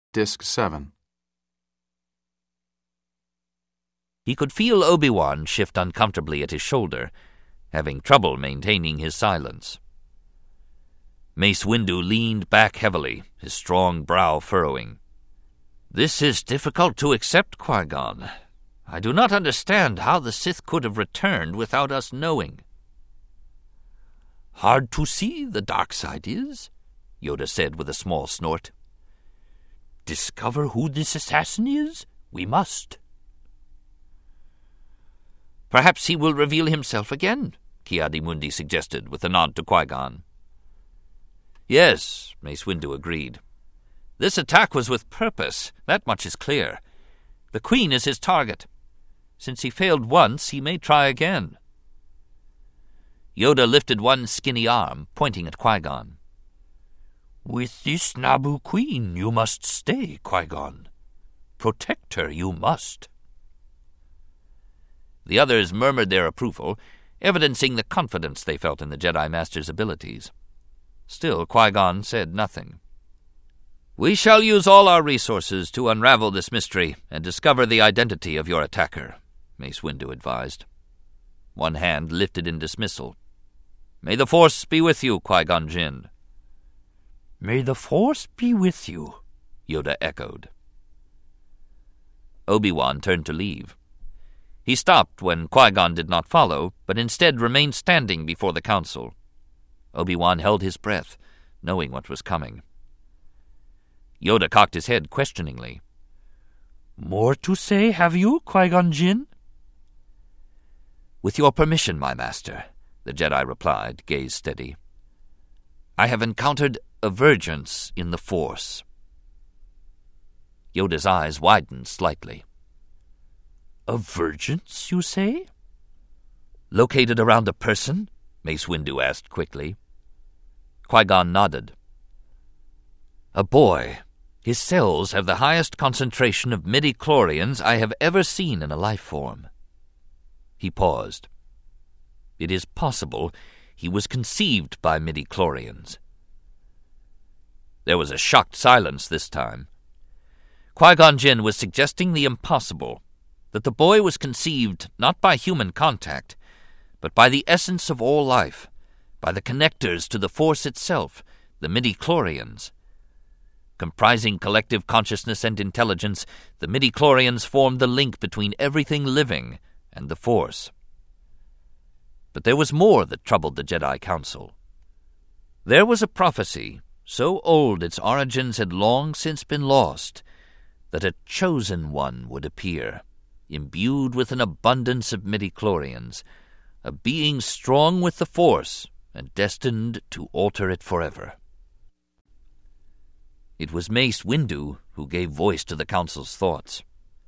Disc 7. He could feel Obi-Wan shift uncomfortably at his shoulder, having trouble maintaining his silence. Mace Windu leaned back heavily, his strong brow furrowing. "This is difficult to accept, Qui-Gon. I do not understand how the Sith could have returned without us knowing." "Hard to see, the dark side is," Yoda said with a small snort. "Discover who this assassin is? We must." "Perhaps he will reveal himself again," Ki-Adi-Mundi suggested with a nod to Qui-Gon. "Yes," Mace Windu agreed. "This attack was with purpose, that much is clear. The Queen is his target. Since he failed once, he may try again." Yoda lifted one skinny arm, pointing at Qui-Gon. "With this Naboo Queen you must stay, Qui-Gon. Protect her you must." The others murmured their approval, evidencing the confidence they felt in the Jedi Master's abilities. Still, Qui-Gon said nothing. "We shall use all our resources to unravel this mystery and discover the identity of your attacker," Mace Windu advised. One hand lifted in dismissal. "May the Force be with you, Qui-Gon Jinn." "May the Force be with you," Yoda echoed. Obi-Wan turned to leave. He stopped when Qui-Gon did not follow, but instead remained standing before the council. Obi-Wan held his breath, knowing what was coming. Yoda cocked his head questioningly. "More to say, have you, Qui-Gon Jinn?" "With your permission, my master," the Jedi replied, gaze steady. "I have encountered a vergence in the Force." Yoda's eyes widened slightly. "A vergence, you say?" "Located around a person?" Mace Windu asked quickly. Qui-Gon nodded. "A boy. His cells have the highest concentration of midi-chlorians I have ever seen in a life form." He paused. "It is possible he was conceived by midi-chlorians." There was a shocked silence this time. Qui-Gon Jinn was suggesting the impossible, that the boy was conceived not by human contact, but by the essence of all life, by the connectors to the Force itself, the midi-chlorians. Comprising collective consciousness and intelligence, the midi-chlorians formed the link between everything living and the Force. But there was more that troubled the Jedi Council. There was a prophecy, so old its origins had long since been lost, that a chosen one would appear, imbued with an abundance of midi-chlorians, a being strong with the Force and destined to alter it forever. It was Mace Windu who gave voice to the Council's thoughts.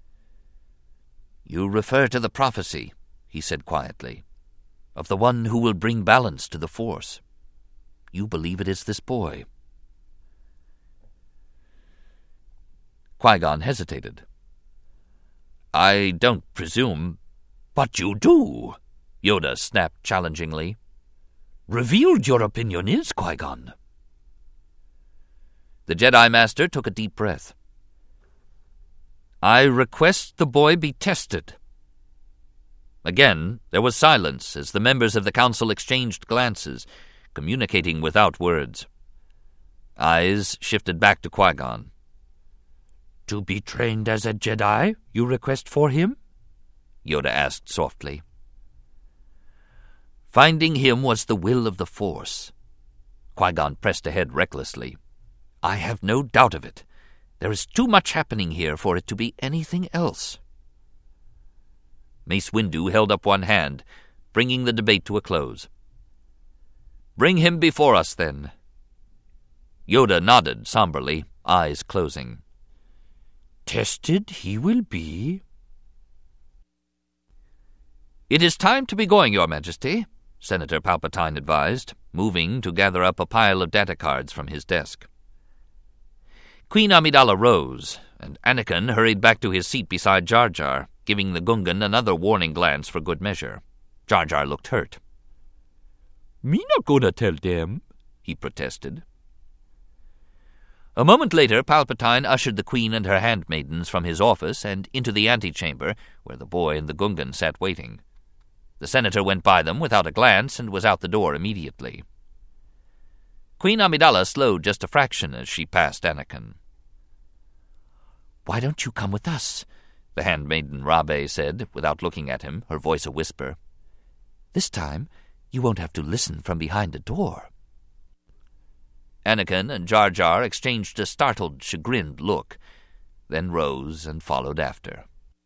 "You refer to the prophecy," he said quietly, "of the one who will bring balance to the Force. You believe it is this boy." Qui-Gon hesitated. "I don't presume—" "But you do," Yoda snapped challengingly. "Revealed your opinion is, Qui-Gon." The Jedi Master took a deep breath. "I request the boy be tested." Again there was silence as the members of the Council exchanged glances, communicating without words. Eyes shifted back to Qui-Gon. "To be trained as a Jedi, you request for him?" Yoda asked softly. "Finding him was the will of the Force." Qui-Gon pressed ahead recklessly. "I have no doubt of it. There is too much happening here for it to be anything else." Mace Windu held up one hand, bringing the debate to a close. "Bring him before us, then." Yoda nodded somberly, eyes closing. "Tested he will be." "It is time to be going, Your Majesty," Senator Palpatine advised, moving to gather up a pile of data cards from his desk. Queen Amidala rose, and Anakin hurried back to his seat beside Jar Jar, giving the Gungan another warning glance for good measure. Jar Jar looked hurt. "Me not gonna tell them," he protested. A moment later, Palpatine ushered the Queen and her handmaidens from his office and into the antechamber, where the boy and the Gungan sat waiting. The senator went by them without a glance and was out the door immediately. Queen Amidala slowed just a fraction as she passed Anakin. "Why don't you come with us?" the handmaiden Rabe said, without looking at him, her voice a whisper. "This time you won't have to listen from behind a door." Anakin and Jar Jar exchanged a startled, chagrined look, then rose and followed after.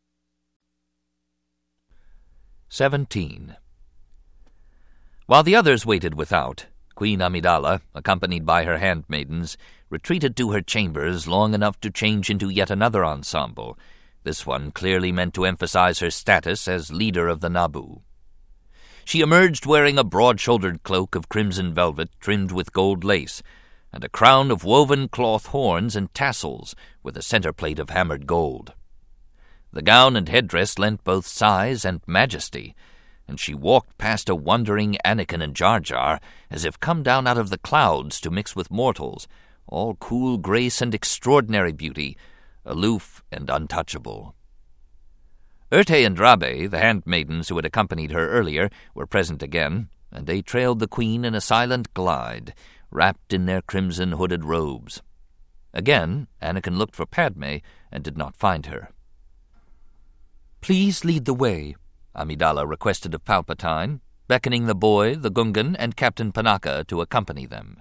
17. While the others waited without, Queen Amidala, accompanied by her handmaidens, retreated to her chambers long enough to change into yet another ensemble, this one clearly meant to emphasize her status as leader of the Naboo. She emerged wearing a broad-shouldered cloak of crimson velvet trimmed with gold lace, and a crown of woven cloth horns and tassels with a center plate of hammered gold. The gown and headdress lent both size and majesty, and she walked past a wondering Anakin and Jar Jar as if come down out of the clouds to mix with mortals, all cool grace and extraordinary beauty, aloof and untouchable. Urte and Rabe, the handmaidens who had accompanied her earlier, were present again, and they trailed the Queen in a silent glide, wrapped in their crimson hooded robes. Again, Anakin looked for Padme and did not find her. "Please lead the way," Amidala requested of Palpatine, beckoning the boy, the Gungan, and Captain Panaka to accompany them.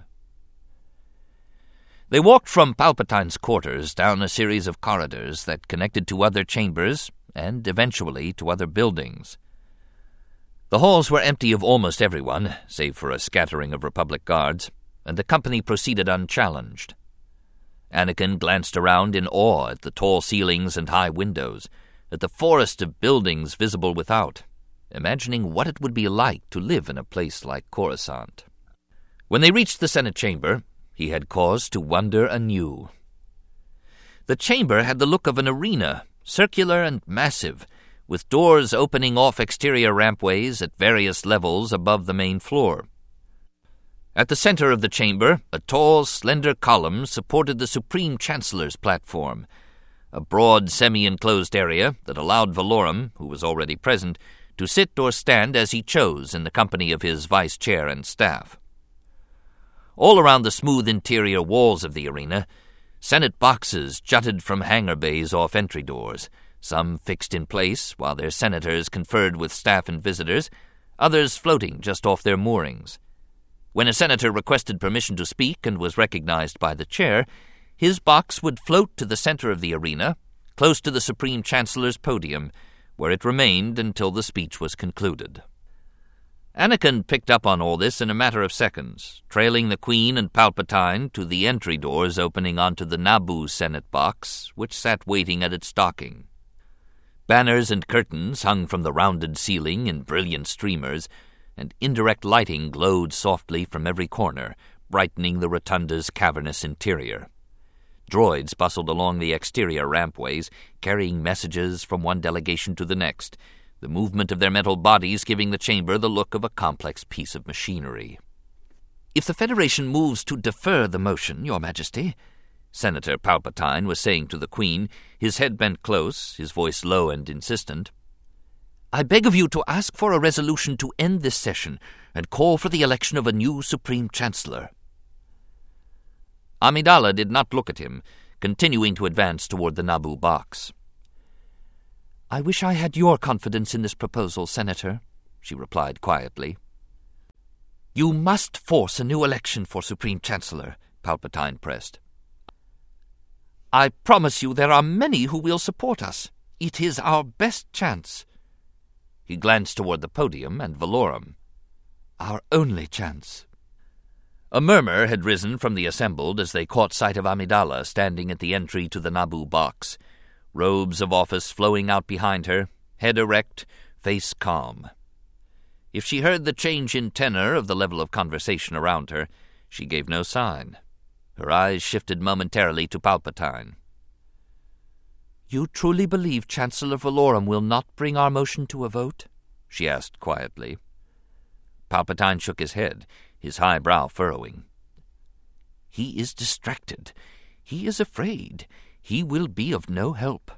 They walked from Palpatine's quarters down a series of corridors that connected to other chambers and eventually to other buildings. The halls were empty of almost everyone, save for a scattering of Republic guards, and the company proceeded unchallenged. Anakin glanced around in awe at the tall ceilings and high windows, at the forest of buildings visible without, imagining what it would be like to live in a place like Coruscant. When they reached the Senate chamber, he had cause to wonder anew. The chamber had the look of an arena, circular and massive, with doors opening off exterior rampways at various levels above the main floor. At the center of the chamber, a tall, slender column supported the Supreme Chancellor's platform, a broad, semi-enclosed area that allowed Valorum, who was already present, to sit or stand as he chose in the company of his vice chair and staff. All around the smooth interior walls of the arena, Senate boxes jutted from hangar bays off entry doors, some fixed in place while their senators conferred with staff and visitors, others floating just off their moorings. When a senator requested permission to speak and was recognized by the chair, his box would float to the center of the arena, close to the Supreme Chancellor's podium, where it remained until the speech was concluded. Anakin picked up on all this in a matter of seconds, trailing the Queen and Palpatine to the entry doors opening onto the Naboo Senate box, which sat waiting at its docking. Banners and curtains hung from the rounded ceiling in brilliant streamers, and indirect lighting glowed softly from every corner, brightening the rotunda's cavernous interior. Droids bustled along the exterior rampways, carrying messages from one delegation to the next, the movement of their metal bodies giving the chamber the look of a complex piece of machinery. "If the Federation moves to defer the motion, Your Majesty," Senator Palpatine was saying to the Queen, his head bent close, his voice low and insistent, "I beg of you to ask for a resolution to end this session and call for the election of a new Supreme Chancellor." Amidala did not look at him, continuing to advance toward the Naboo box. "I wish I had your confidence in this proposal, Senator," she replied quietly. "You must force a new election for Supreme Chancellor," Palpatine pressed. "I promise you there are many who will support us. It is our best chance." He glanced toward the podium and Valorum. "Our only chance." A murmur had risen from the assembled as they caught sight of Amidala standing at the entry to the Naboo box, robes of office flowing out behind her, head erect, face calm. If she heard the change in tenor of the level of conversation around her, she gave no sign. Her eyes shifted momentarily to Palpatine. "You truly believe Chancellor Valorum will not bring our motion to a vote?" she asked quietly. Palpatine shook his head, his high brow furrowing. "He is distracted. He is afraid he will be of no help."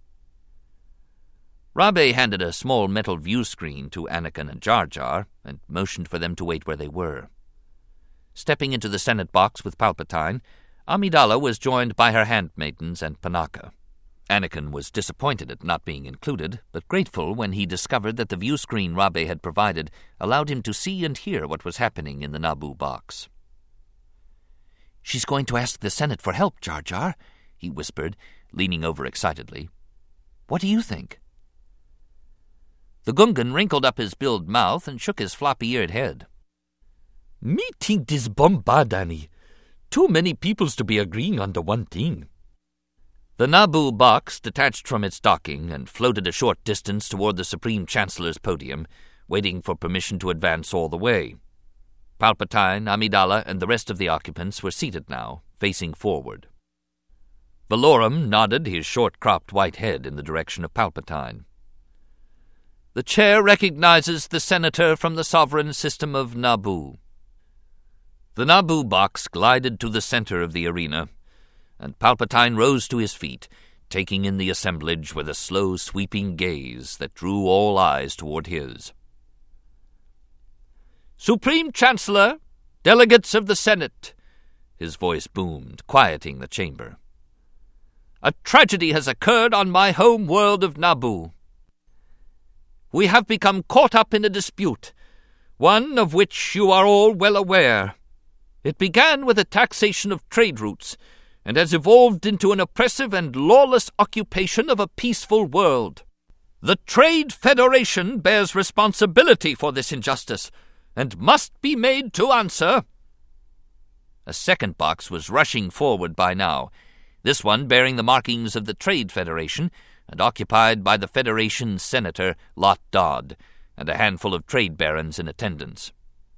Rabe handed a small metal view screen to Anakin and Jar Jar and motioned for them to wait where they were. Stepping into the Senate box with Palpatine, Amidala was joined by her handmaidens and Panaka. Anakin was disappointed at not being included, but grateful when he discovered that the view screen Rabe had provided allowed him to see and hear what was happening in the Naboo box. "She's going to ask the Senate for help, Jar Jar," he whispered, leaning over excitedly. "What do you think?" The Gungan wrinkled up his billed mouth and shook his floppy-eared head. "Me think this bombard, Annie. Too many peoples to be agreeing on the one thing." The Naboo box detached from its docking and floated a short distance toward the Supreme Chancellor's podium, waiting for permission to advance all the way. Palpatine, Amidala, and the rest of the occupants were seated now, facing forward. Valorum nodded his short-cropped white head in the direction of Palpatine. "The chair recognizes the senator from the sovereign system of Naboo." The Naboo box glided to the center of the arena, and Palpatine rose to his feet, taking in the assemblage with a slow, sweeping gaze that drew all eyes toward his. "Supreme Chancellor, delegates of the Senate," his voice boomed, quieting the chamber. "A tragedy has occurred on my home world of Naboo. We have become caught up in a dispute, one of which you are all well aware. It began with a taxation of trade routes, and has evolved into an oppressive and lawless occupation of a peaceful world. The Trade Federation bears responsibility for this injustice, and must be made to answer." A second box was rushing forward by now, this one bearing the markings of the Trade Federation, and occupied by the Federation's senator, Lot Dodd, and a handful of trade barons in attendance.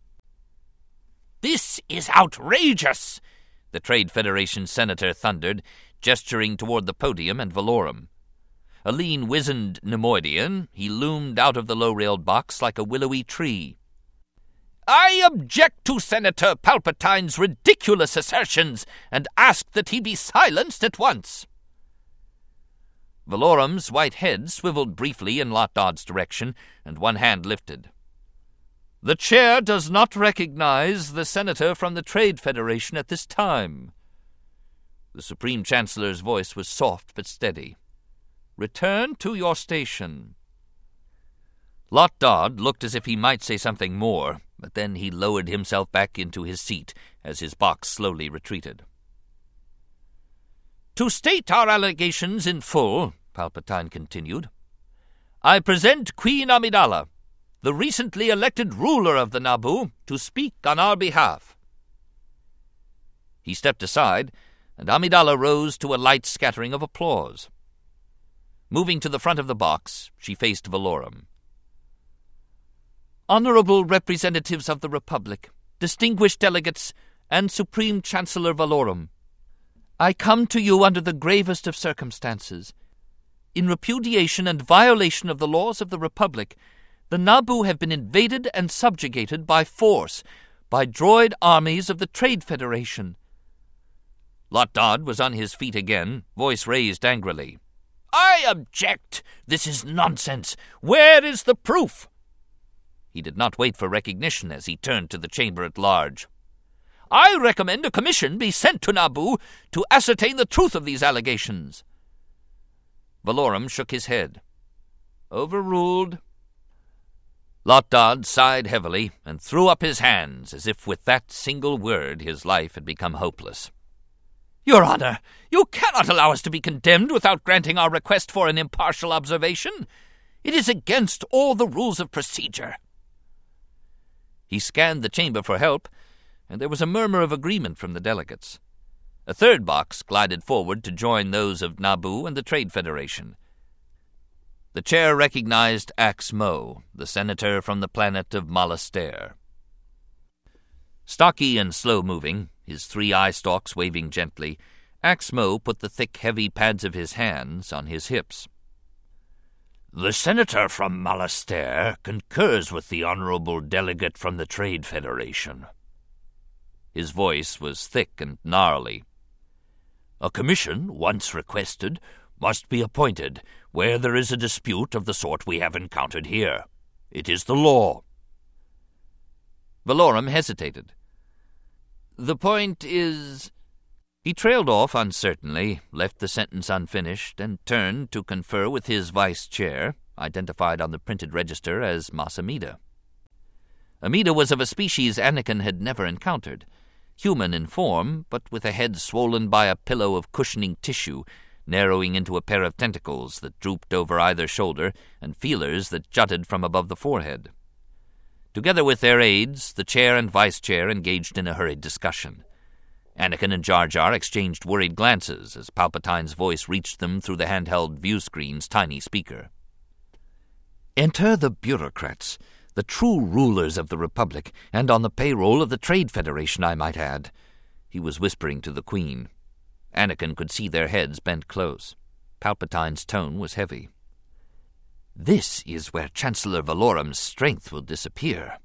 "This is outrageous!" the Trade Federation senator thundered, gesturing toward the podium and Valorum. A lean, wizened Nemoidian, he loomed out of the low-railed box like a willowy tree. "I object to Senator Palpatine's ridiculous assertions, and ask that he be silenced at once." Valorum's white head swiveled briefly in Lot Dodd's direction, and one hand lifted. "The chair does not recognize the senator from the Trade Federation at this time." The Supreme Chancellor's voice was soft but steady. "Return to your station." Lot Dodd looked as if he might say something more, but then he lowered himself back into his seat as his box slowly retreated. "To state our allegations in full," Palpatine continued, "I present Queen Amidala, the recently elected ruler of the Naboo, to speak on our behalf." He stepped aside, and Amidala rose to a light scattering of applause. Moving to the front of the box, she faced Valorum. "Honorable representatives of the Republic, distinguished delegates, and Supreme Chancellor Valorum, I come to you under the gravest of circumstances. In repudiation and violation of the laws of the Republic, the Naboo have been invaded and subjugated by force by droid armies of the Trade Federation." Lot Dodd was on his feet again, voice raised angrily. "I object! This is nonsense! Where is the proof?" He did not wait for recognition as he turned to the chamber at large. "I recommend a commission be sent to Naboo to ascertain the truth of these allegations." Valorum shook his head. "Overruled." Lot Dodd sighed heavily and threw up his hands as if with that single word his life had become hopeless. "Your Honor, you cannot allow us to be condemned without granting our request for an impartial observation. It is against all the rules of procedure." He scanned the chamber for help, and there was a murmur of agreement from the delegates. A third box glided forward to join those of Naboo and the Trade Federation. The chair recognized Ax Mo, the senator from the planet of Malastare. Stocky and slow-moving, his 3 eye stalks waving gently, Ax Mo put the thick, heavy pads of his hands on his hips. "The senator from Malastare concurs with the honorable delegate from the Trade Federation." His voice was thick and gnarly. A commission, once requested, must be appointed where there is a dispute of the sort we have encountered here. It is the law." Valorum hesitated. "The point is—" He trailed off uncertainly, left the sentence unfinished, and turned to confer with his vice-chair, identified on the printed register as Masamida. Amida was of a species Anakin had never encountered, human in form, but with a head swollen by a pillow of cushioning tissue, narrowing into a pair of tentacles that drooped over either shoulder and feelers that jutted from above the forehead. Together with their aides, the chair and vice-chair engaged in a hurried discussion. Anakin and Jar Jar exchanged worried glances as Palpatine's voice reached them through the handheld view-screen's tiny speaker. "Enter the bureaucrats, the true rulers of the Republic, and on the payroll of the Trade Federation, I might add," he was whispering to the Queen. Anakin could see their heads bent close. Palpatine's tone was heavy. "This is where Chancellor Valorum's strength will disappear."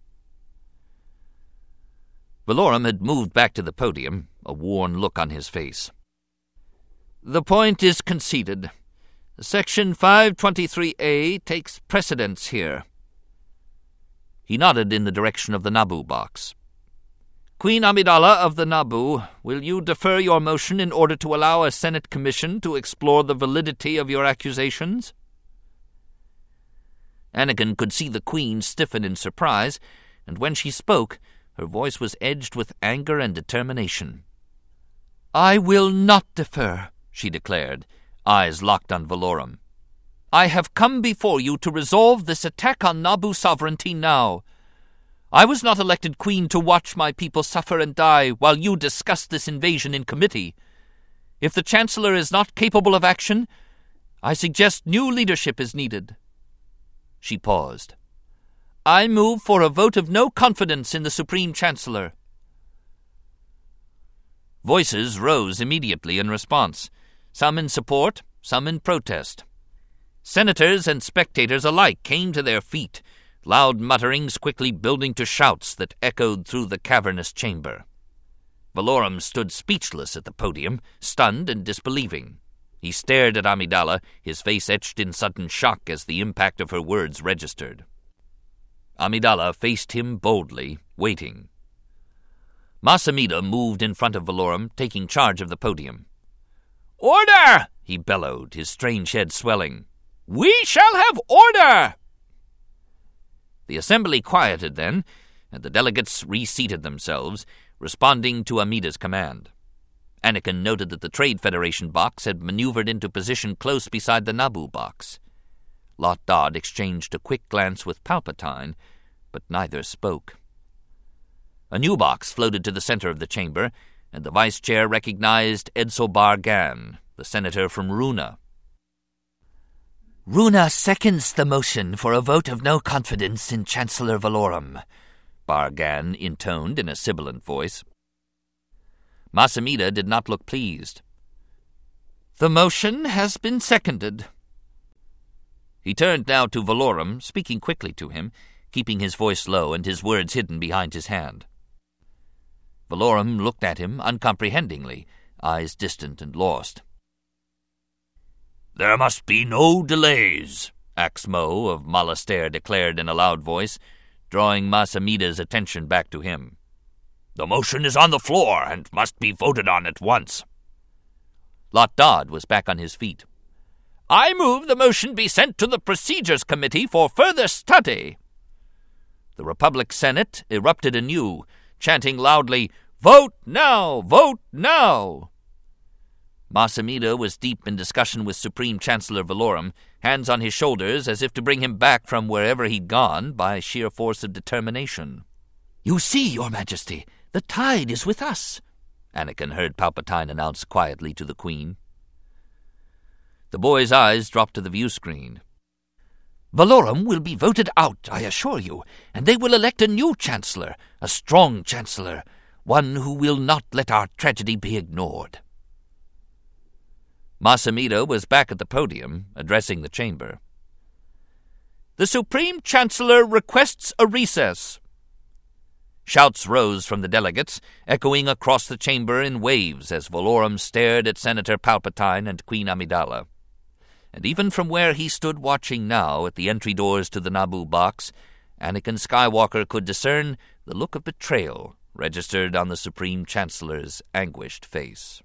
Valorum had moved back to the podium, a worn look on his face. "The point is conceded. Section 523A takes precedence here." He nodded in the direction of the Naboo box. "Queen Amidala of the Naboo, will you defer your motion in order to allow a Senate commission to explore the validity of your accusations?" Anakin could see the Queen stiffen in surprise, and when she spoke, her voice was edged with anger and determination. "I will not defer," she declared, eyes locked on Valorum. "I have come before you to resolve this attack on Naboo sovereignty now. I was not elected queen to watch my people suffer and die while you discussed this invasion in committee. If the Chancellor is not capable of action, I suggest new leadership is needed." She paused. "I move for a vote of no confidence in the Supreme Chancellor." Voices rose immediately in response, some in support, some in protest. Senators and spectators alike came to their feet, loud mutterings quickly building to shouts that echoed through the cavernous chamber. Valorum stood speechless at the podium, stunned and disbelieving. He stared at Amidala, his face etched in sudden shock as the impact of her words registered. Amidala faced him boldly, waiting. Masamida moved in front of Valorum, taking charge of the podium. "Order!" he bellowed, his strange head swelling. "We shall have order!" The assembly quieted then, and the delegates reseated themselves, responding to Amida's command. Anakin noted that the Trade Federation box had maneuvered into position close beside the Naboo box. Lot Dod exchanged a quick glance with Palpatine, but neither spoke. A new box floated to the center of the chamber, and the vice-chair recognized Edsel Bar-Gan, the senator from Runa. "Runa seconds the motion for a vote of no confidence in Chancellor Valorum," Bar-Gan intoned in a sibilant voice. Masamida did not look pleased. "The motion has been seconded." He turned now to Valorum, speaking quickly to him, keeping his voice low and his words hidden behind his hand. Valorum looked at him uncomprehendingly, eyes distant and lost. "There must be no delays," Axmo of Malastair declared in a loud voice, drawing Masamida's attention back to him. "The motion is on the floor and must be voted on at once." Lot Dod was back on his feet. "I move the motion be sent to the Procedures Committee for further study." The Republic Senate erupted anew, chanting loudly, "Vote now! Vote now!" Masamida was deep in discussion with Supreme Chancellor Valorum, hands on his shoulders as if to bring him back from wherever he'd gone by sheer force of determination. "You see, Your Majesty, the tide is with us," Anakin heard Palpatine announce quietly to the Queen. The boy's eyes dropped to the view-screen. "Valorum will be voted out, I assure you, and they will elect a new Chancellor, a strong Chancellor, one who will not let our tragedy be ignored." Masamida was back at the podium, addressing the chamber. "The Supreme Chancellor requests a recess." Shouts rose from the delegates, echoing across the chamber in waves as Valorum stared at Senator Palpatine and Queen Amidala. And even from where he stood watching now at the entry doors to the Naboo box, Anakin Skywalker could discern the look of betrayal registered on the Supreme Chancellor's anguished face.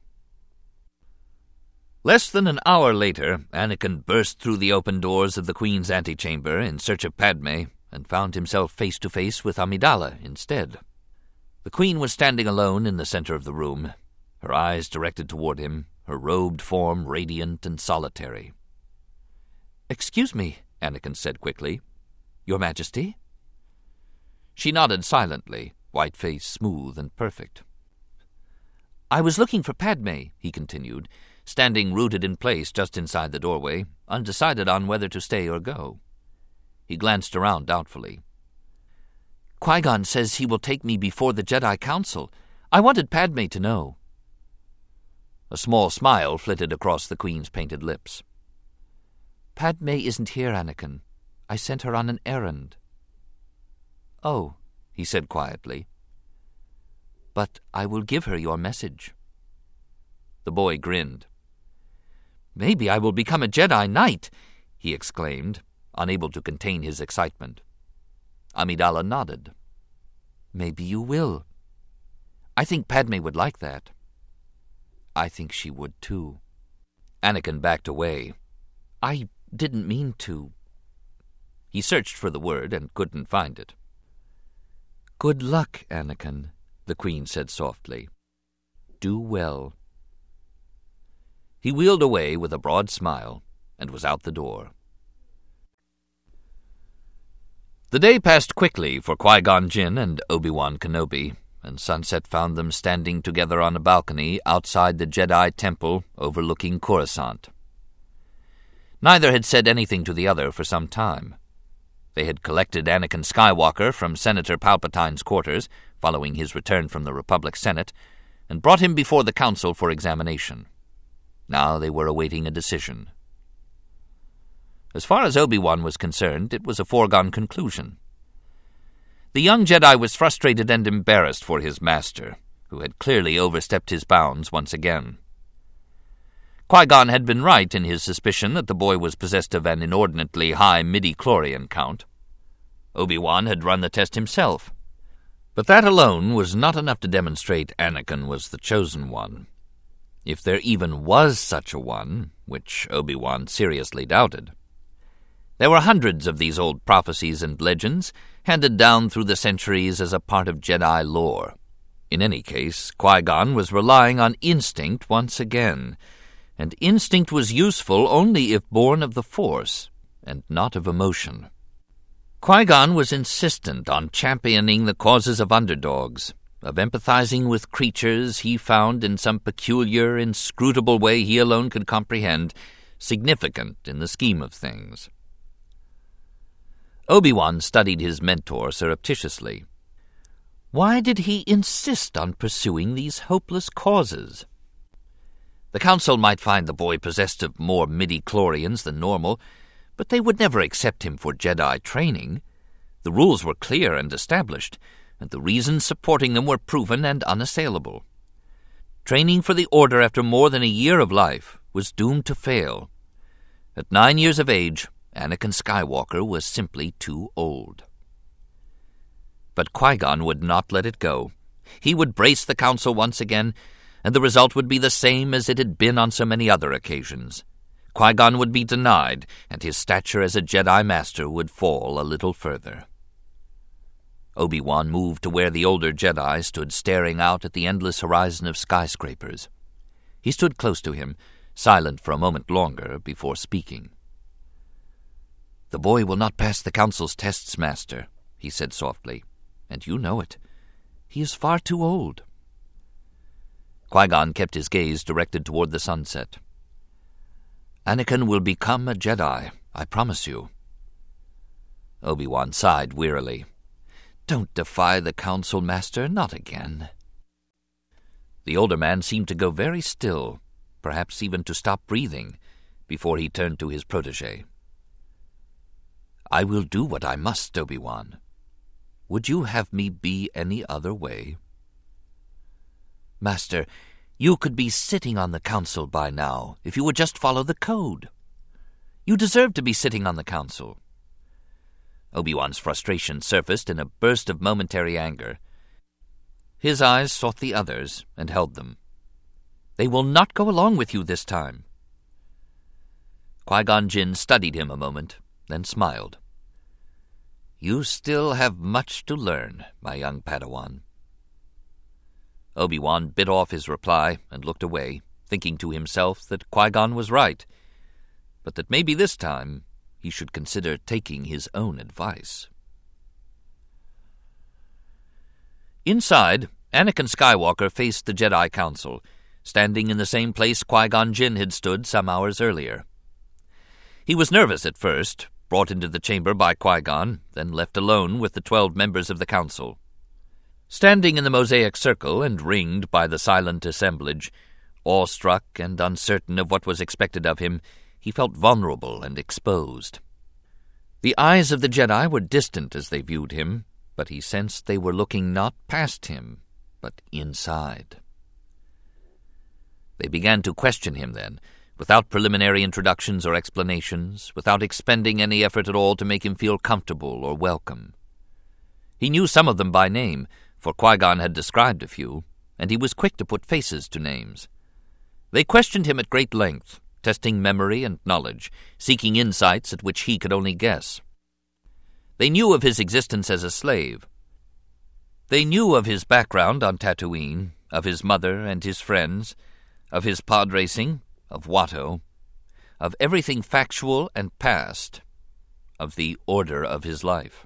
Less than an hour later, Anakin burst through the open doors of the Queen's antechamber in search of Padme, and found himself face-to-face with Amidala instead. The Queen was standing alone in the center of the room, her eyes directed toward him, her robed form radiant and solitary. "Excuse me," Anakin said quickly. "Your Majesty?" She nodded silently, white face smooth and perfect. "I was looking for Padme," he continued, standing rooted in place just inside the doorway, undecided on whether to stay or go. He glanced around doubtfully. "Qui-Gon says he will take me before the Jedi Council. I wanted Padme to know." A small smile flitted across the Queen's painted lips. "Padme isn't here, Anakin. I sent her on an errand." "Oh," he said quietly. "But I will give her your message." The boy grinned. "Maybe I will become a Jedi Knight," he exclaimed, unable to contain his excitement. Amidala nodded. "Maybe you will. I think Padme would like that." "I think she would, too." Anakin backed away. "I didn't mean to." He searched for the word and couldn't find it. "Good luck, Anakin," the Queen said softly. "Do well." He wheeled away with a broad smile and was out the door. The day passed quickly for Qui-Gon Jinn and Obi-Wan Kenobi, and sunset found them standing together on a balcony outside the Jedi Temple overlooking Coruscant. Neither had said anything to the other for some time. They had collected Anakin Skywalker from Senator Palpatine's quarters, following his return from the Republic Senate, and brought him before the Council for examination. Now they were awaiting a decision. As far as Obi-Wan was concerned, it was a foregone conclusion. The young Jedi was frustrated and embarrassed for his master, who had clearly overstepped his bounds once again. Qui-Gon had been right in his suspicion that the boy was possessed of an inordinately high midi-chlorian count. Obi-Wan had run the test himself. But that alone was not enough to demonstrate Anakin was the chosen one. If there even was such a one, which Obi-Wan seriously doubted. There were hundreds of these old prophecies and legends, handed down through the centuries as a part of Jedi lore. In any case, Qui-Gon was relying on instinct once again, and instinct was useful only if born of the Force, and not of emotion. Qui-Gon was insistent on championing the causes of underdogs, of empathizing with creatures he found in some peculiar, inscrutable way he alone could comprehend, significant in the scheme of things. Obi-Wan studied his mentor surreptitiously. Why did he insist on pursuing these hopeless causes? The Council might find the boy possessed of more midi-chlorians than normal, but they would never accept him for Jedi training. The rules were clear and established, and the reasons supporting them were proven and unassailable. Training for the Order after more than a year of life was doomed to fail. At 9 years of age, Anakin Skywalker was simply too old. But Qui-Gon would not let it go. He would brace the Council once again, and the result would be the same as it had been on so many other occasions. Qui-Gon would be denied, and his stature as a Jedi Master would fall a little further. Obi-Wan moved to where the older Jedi stood staring out at the endless horizon of skyscrapers. He stood close to him, silent for a moment longer before speaking. "The boy will not pass the Council's tests, Master," he said softly, "and you know it. He is far too old." Qui-Gon kept his gaze directed toward the sunset. "Anakin will become a Jedi, I promise you." Obi-Wan sighed wearily. "Don't defy the Council, Master, not again." The older man seemed to go very still, perhaps even to stop breathing, before he turned to his protégé. "I will do what I must, Obi-Wan." Would you have me be any other way? Master, you could be sitting on the council by now if you would just follow the code. You deserve to be sitting on the council. Obi-Wan's frustration surfaced in a burst of momentary anger. His eyes sought the others and held them. They will not go along with you this time. Qui-Gon Jinn studied him a moment, then smiled. You still have much to learn, my young Padawan. Obi-Wan bit off his reply and looked away, thinking to himself that Qui-Gon was right, but that maybe this time he should consider taking his own advice. Inside, Anakin Skywalker faced the Jedi Council, standing in the same place Qui-Gon Jinn had stood some hours earlier. He was nervous at first, brought into the chamber by Qui-Gon, then left alone with the 12 members of the council. Standing in the mosaic circle and ringed by the silent assemblage, awestruck and uncertain of what was expected of him, he felt vulnerable and exposed. The eyes of the Jedi were distant as they viewed him, but he sensed they were looking not past him, but inside. They began to question him then, without preliminary introductions or explanations, without expending any effort at all to make him feel comfortable or welcome. He knew some of them by name, for Qui-Gon had described a few, and he was quick to put faces to names. They questioned him at great length, testing memory and knowledge, seeking insights at which he could only guess. They knew of his existence as a slave. They knew of his background on Tatooine, of his mother and his friends, of his pod racing, of Watto, of everything factual and past, of the order of his life.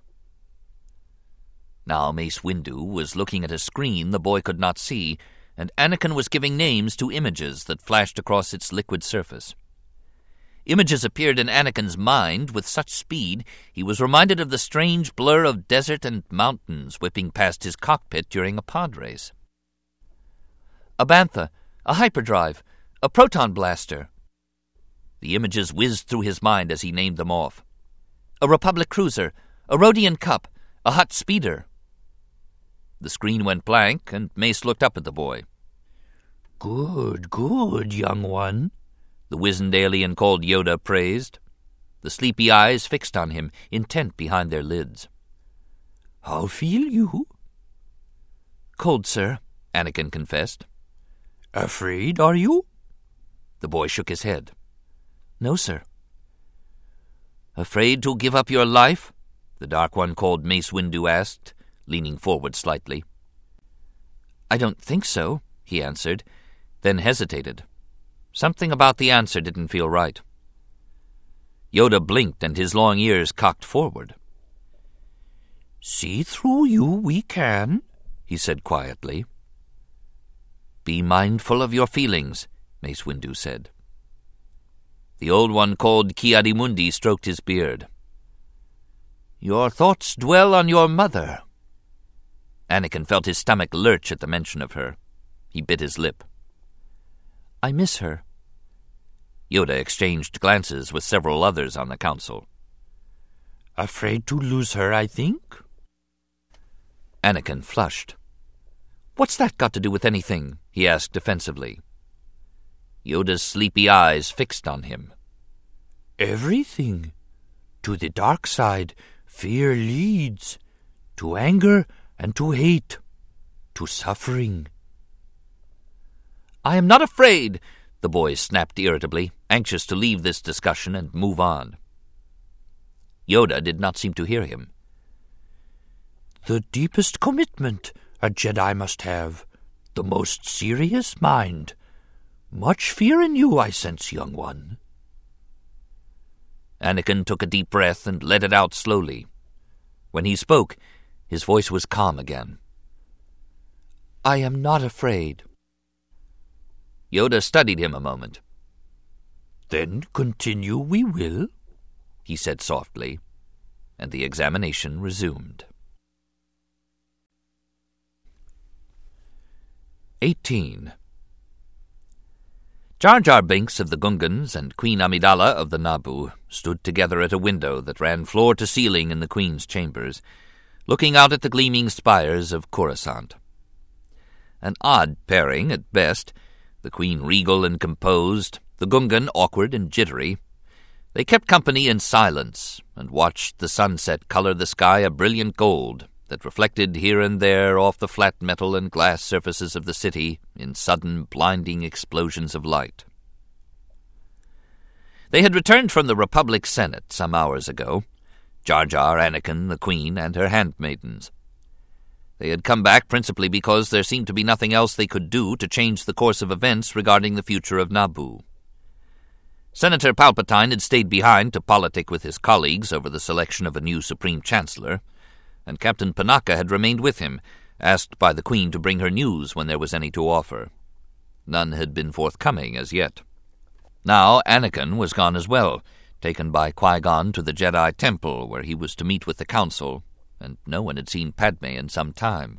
Now Mace Windu was looking at a screen the boy could not see, and Anakin was giving names to images that flashed across its liquid surface. Images appeared in Anakin's mind with such speed he was reminded of the strange blur of desert and mountains whipping past his cockpit during a pod race. A bantha, a hyperdrive, a proton blaster. The images whizzed through his mind as he named them off. A Republic cruiser, a Rodian Cup, a Hutt speeder. The screen went blank, and Mace looked up at the boy. "Good, good, young one," the wizened alien called Yoda praised. The sleepy eyes fixed on him, intent behind their lids. "How feel you?" "Cold, sir," Anakin confessed. "Afraid, are you?" The boy shook his head. "No, sir." "Afraid to give up your life?" the Dark One called Mace Windu asked, leaning forward slightly. "I don't think so," he answered, then hesitated. Something about the answer didn't feel right. Yoda blinked and his long ears cocked forward. "See through you we can," he said quietly. "Be mindful of your feelings," Mace Windu said. The Old One called Ki-Adi-Mundi stroked his beard. "Your thoughts dwell on your mother." Anakin felt his stomach lurch at the mention of her. He bit his lip. "I miss her." Yoda exchanged glances with several others on the council. "Afraid to lose her, I think?" Anakin flushed. "What's that got to do with anything?" he asked defensively. Yoda's sleepy eyes fixed on him. "Everything. To the dark side, fear leads. To anger and to hate. To suffering." "I am not afraid," the boy snapped irritably, anxious to leave this discussion and move on. Yoda did not seem to hear him. "The deepest commitment a Jedi must have, the most serious mind. Much fear in you, I sense, young one." Anakin took a deep breath and let it out slowly. When he spoke, his voice was calm again. "I am not afraid." Yoda studied him a moment. "Then continue we will," he said softly, and the examination resumed. 18. Jar Jar Binks of the Gungans and Queen Amidala of the Naboo stood together at a window that ran floor to ceiling in the Queen's chambers, looking out at the gleaming spires of Coruscant. An odd pairing at best, the Queen regal and composed, the Gungan awkward and jittery. They kept company in silence and watched the sunset color the sky a brilliant gold that reflected here and there off the flat metal and glass surfaces of the city in sudden, blinding explosions of light. They had returned from the Republic Senate some hours ago, Jar Jar, Anakin, the Queen, and her handmaidens. They had come back principally because there seemed to be nothing else they could do to change the course of events regarding the future of Naboo. Senator Palpatine had stayed behind to politic with his colleagues over the selection of a new Supreme Chancellor, and Captain Panaka had remained with him, asked by the Queen to bring her news when there was any to offer. None had been forthcoming as yet. Now Anakin was gone as well, taken by Qui-Gon to the Jedi Temple, where he was to meet with the Council, and no one had seen Padme in some time.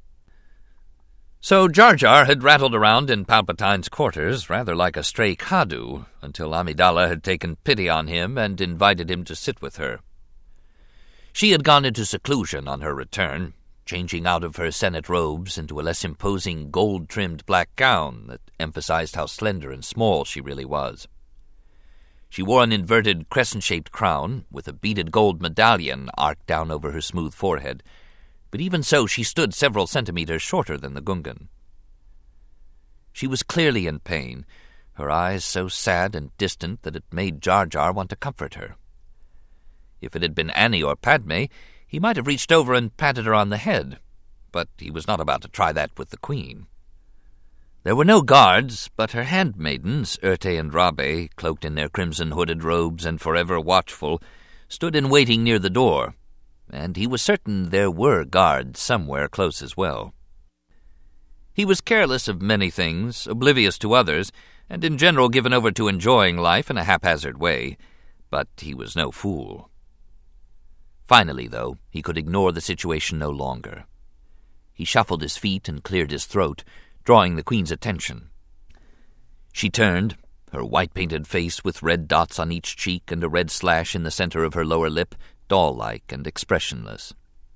So Jar Jar had rattled around in Palpatine's quarters rather like a stray Kadu, until Amidala had taken pity on him and invited him to sit with her. She had gone into seclusion on her return, changing out of her Senate robes into a less imposing gold-trimmed black gown that emphasized how slender and small she really was. She wore an inverted crescent-shaped crown with a beaded gold medallion arced down over her smooth forehead, but even so she stood several centimeters shorter than the Gungan. She was clearly in pain, her eyes so sad and distant that it made Jar Jar want to comfort her. If it had been Annie or Padme, he might have reached over and patted her on the head, but he was not about to try that with the Queen. There were no guards, but her handmaidens, Urte and Rabe, cloaked in their crimson-hooded robes and forever watchful, stood in waiting near the door, and he was certain there were guards somewhere close as well. He was careless of many things, oblivious to others, and in general given over to enjoying life in a haphazard way, but he was no fool. Finally, though, he could ignore the situation no longer. He shuffled his feet and cleared his throat, drawing the Queen's attention. She turned, her white-painted face with red dots on each cheek and a red slash in the center of her lower lip, doll-like and expressionless.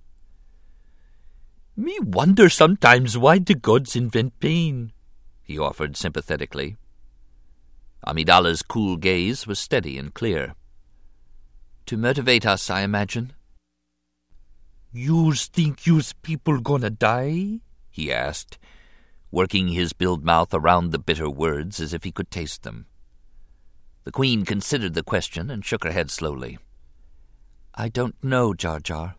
"Me wonder sometimes why the gods invent pain," he offered sympathetically. Amidala's cool gaze was steady and clear. "To motivate us, I imagine." "Yous think yous people gonna die?" he asked, working his build mouth around the bitter words as if he could taste them. The Queen considered the question and shook her head slowly. "I don't know, Jar Jar."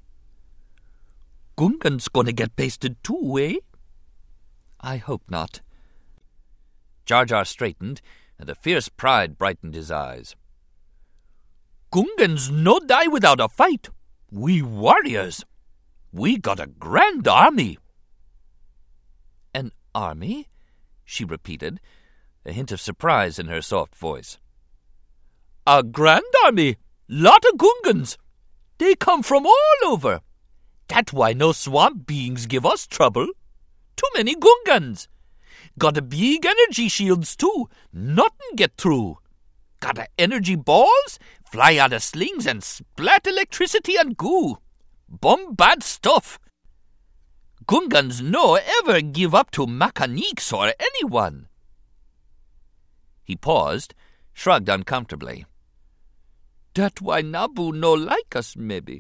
"Gungan's gonna get pasted too, eh?" "I hope not." Jar Jar straightened, and a fierce pride brightened his eyes. "Gungans no die without a fight. We warriors. We got a grand army." "An army?" she repeated, a hint of surprise in her soft voice. "A grand army. Lot of Gungans. They come from all over. That's why no swamp beings give us trouble. Too many Gungans. Got a big energy shields, too. Nothing get through. Got a energy balls, fly out of slings and splat electricity and goo. Bad stuff. Gungans no ever give up to mechaniques or anyone." He paused, shrugged uncomfortably. "That why Naboo no like us, maybe."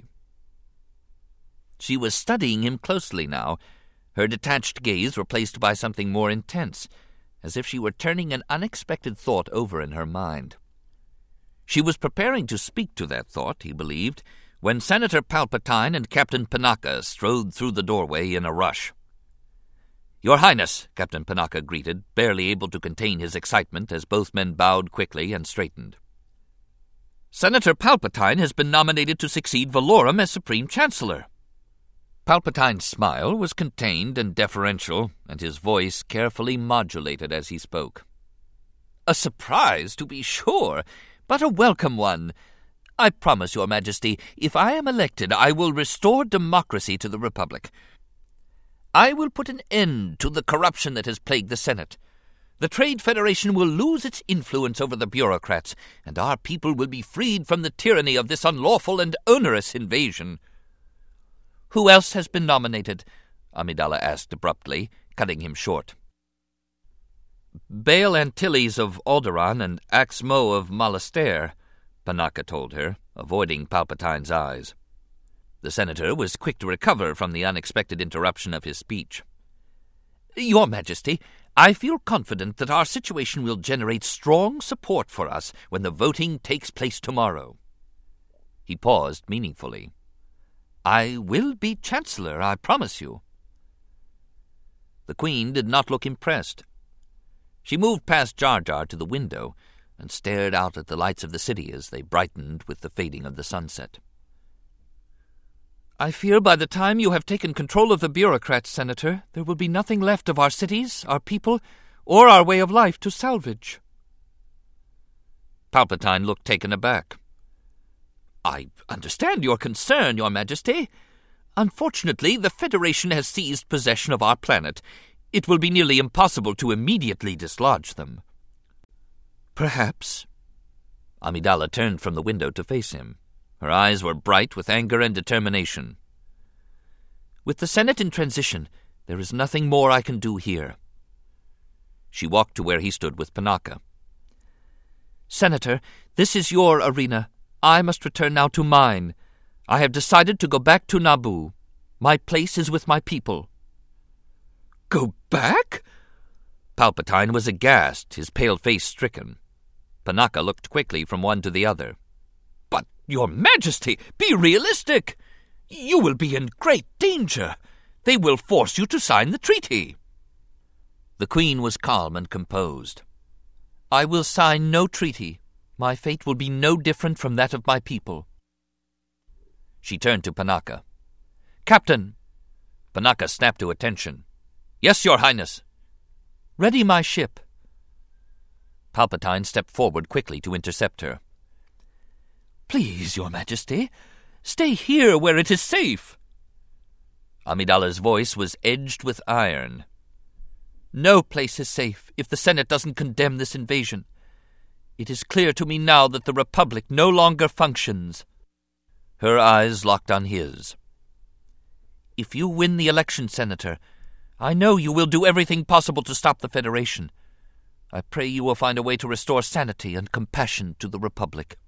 She was studying him closely now, her detached gaze replaced by something more intense, as if she were turning an unexpected thought over in her mind. She was preparing to speak to that thought, he believed, when Senator Palpatine and Captain Panaka strode through the doorway in a rush. "Your Highness," Captain Panaka greeted, barely able to contain his excitement as both men bowed quickly and straightened. "Senator Palpatine has been nominated to succeed Valorum as Supreme Chancellor." Palpatine's smile was contained and deferential, and his voice carefully modulated as he spoke. "A surprise, to be sure, but a welcome one. I promise, Your Majesty, if I am elected, I will restore democracy to the Republic. I will put an end to the corruption that has plagued the Senate. The Trade Federation will lose its influence over the bureaucrats, and our people will be freed from the tyranny of this unlawful and onerous invasion." Who else has been nominated? Amidala asked abruptly, cutting him short. Baal Antilles of Alderaan and Axmo of Malastair, Panaka told her, avoiding Palpatine's eyes. The senator was quick to recover from the unexpected interruption of his speech. Your Majesty, I feel confident that our situation will generate strong support for us when the voting takes place tomorrow. He paused meaningfully. I will be Chancellor, I promise you. The Queen did not look impressed. She moved past Jar Jar to the window and stared out at the lights of the city as they brightened with the fading of the sunset. I fear by the time you have taken control of the bureaucrats, Senator, there will be nothing left of our cities, our people, or our way of life to salvage. Palpatine looked taken aback. I understand your concern, Your Majesty. Unfortunately, the Federation has seized possession of our planet. It will be nearly impossible to immediately dislodge them. Perhaps. Amidala turned from the window to face him. Her eyes were bright with anger and determination. With the Senate in transition, there is nothing more I can do here. She walked to where he stood with Panaka. Senator, this is your arena. I must return now to mine. I have decided to go back to Naboo. My place is with my people. Go back? Palpatine was aghast, his pale face stricken. Panaka looked quickly from one to the other. But, Your Majesty, be realistic! You will be in great danger. They will force you to sign the treaty. The Queen was calm and composed. I will sign no treaty. My fate will be no different from that of my people. She turned to Panaka. Captain! Panaka snapped to attention. Yes, Your Highness. Ready my ship. Palpatine stepped forward quickly to intercept her. Please, Your Majesty, stay here where it is safe. Amidala's voice was edged with iron. No place is safe if the Senate doesn't condemn this invasion. It is clear to me now that the Republic no longer functions. Her eyes locked on his. If you win the election, Senator, I know you will do everything possible to stop the Federation. I pray you will find a way to restore sanity and compassion to the Republic.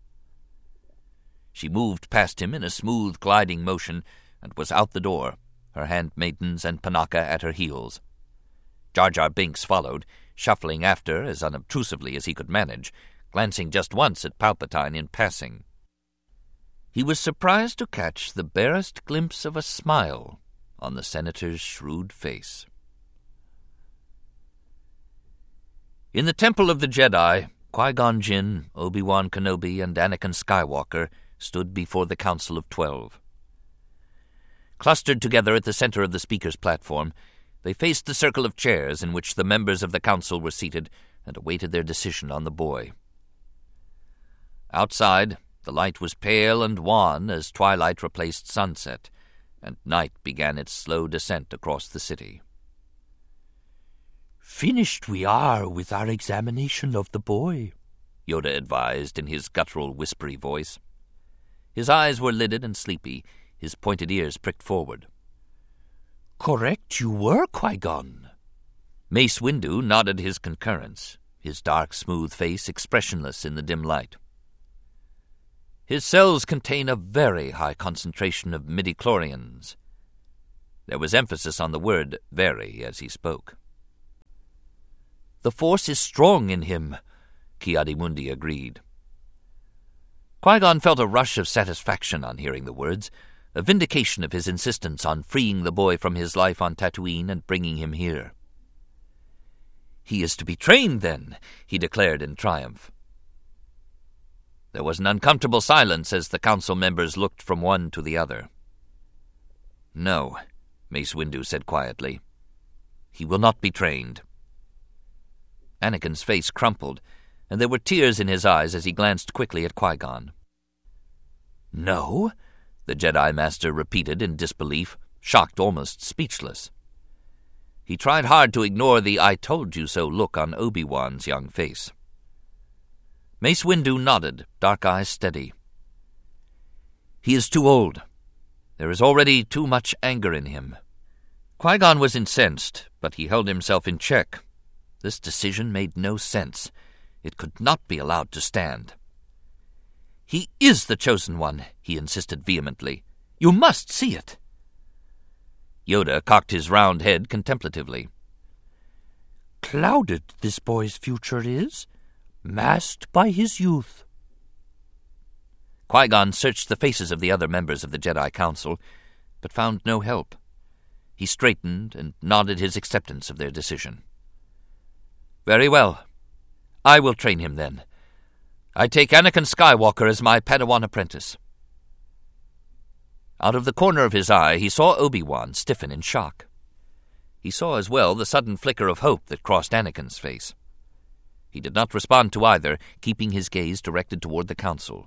She moved past him in a smooth, gliding motion and was out the door, her handmaidens and Panaka at her heels. Jar Jar Binks followed, shuffling after as unobtrusively as he could manage, glancing just once at Palpatine in passing. He was surprised to catch the barest glimpse of a smile on the Senator's shrewd face. In the Temple of the Jedi, Qui-Gon Jinn, Obi-Wan Kenobi, and Anakin Skywalker stood before the Council of 12. Clustered together at the center of the speaker's platform, they faced the circle of chairs in which the members of the council were seated and awaited their decision on the boy. Outside, the light was pale and wan as twilight replaced sunset, and night began its slow descent across the city. Finished we are with our examination of the boy, Yoda advised in his guttural, whispery voice. His eyes were lidded and sleepy, his pointed ears pricked forward. Correct you were, Qui-Gon. Mace Windu nodded his concurrence, his dark, smooth face expressionless in the dim light. His cells contain a very high concentration of midichlorians. There was emphasis on the word very as he spoke. The Force is strong in him, Ki-Adi-Mundi agreed. Qui-Gon felt a rush of satisfaction on hearing the words, a vindication of his insistence on freeing the boy from his life on Tatooine and bringing him here. He is to be trained, then, he declared in triumph. There was an uncomfortable silence as the council members looked from one to the other. No, Mace Windu said quietly. He will not be trained. Anakin's face crumpled, and there were tears in his eyes as he glanced quickly at Qui-Gon. No? The Jedi Master repeated in disbelief, shocked, almost speechless. He tried hard to ignore the I-told-you-so look on Obi-Wan's young face. Mace Windu nodded, dark eyes steady. He is too old. There is already too much anger in him. Qui-Gon was incensed, but he held himself in check. This decision made no sense. It could not be allowed to stand. "He is the Chosen One," he insisted vehemently. "You must see it." Yoda cocked his round head contemplatively. "Clouded this boy's future is, masked by his youth." Qui-Gon searched the faces of the other members of the Jedi Council, but found no help. He straightened and nodded his acceptance of their decision. "Very well. I will train him then. I take Anakin Skywalker as my Padawan apprentice." Out of the corner of his eye he saw Obi-Wan stiffen in shock. He saw as well the sudden flicker of hope that crossed Anakin's face. He did not respond to either, keeping his gaze directed toward the council.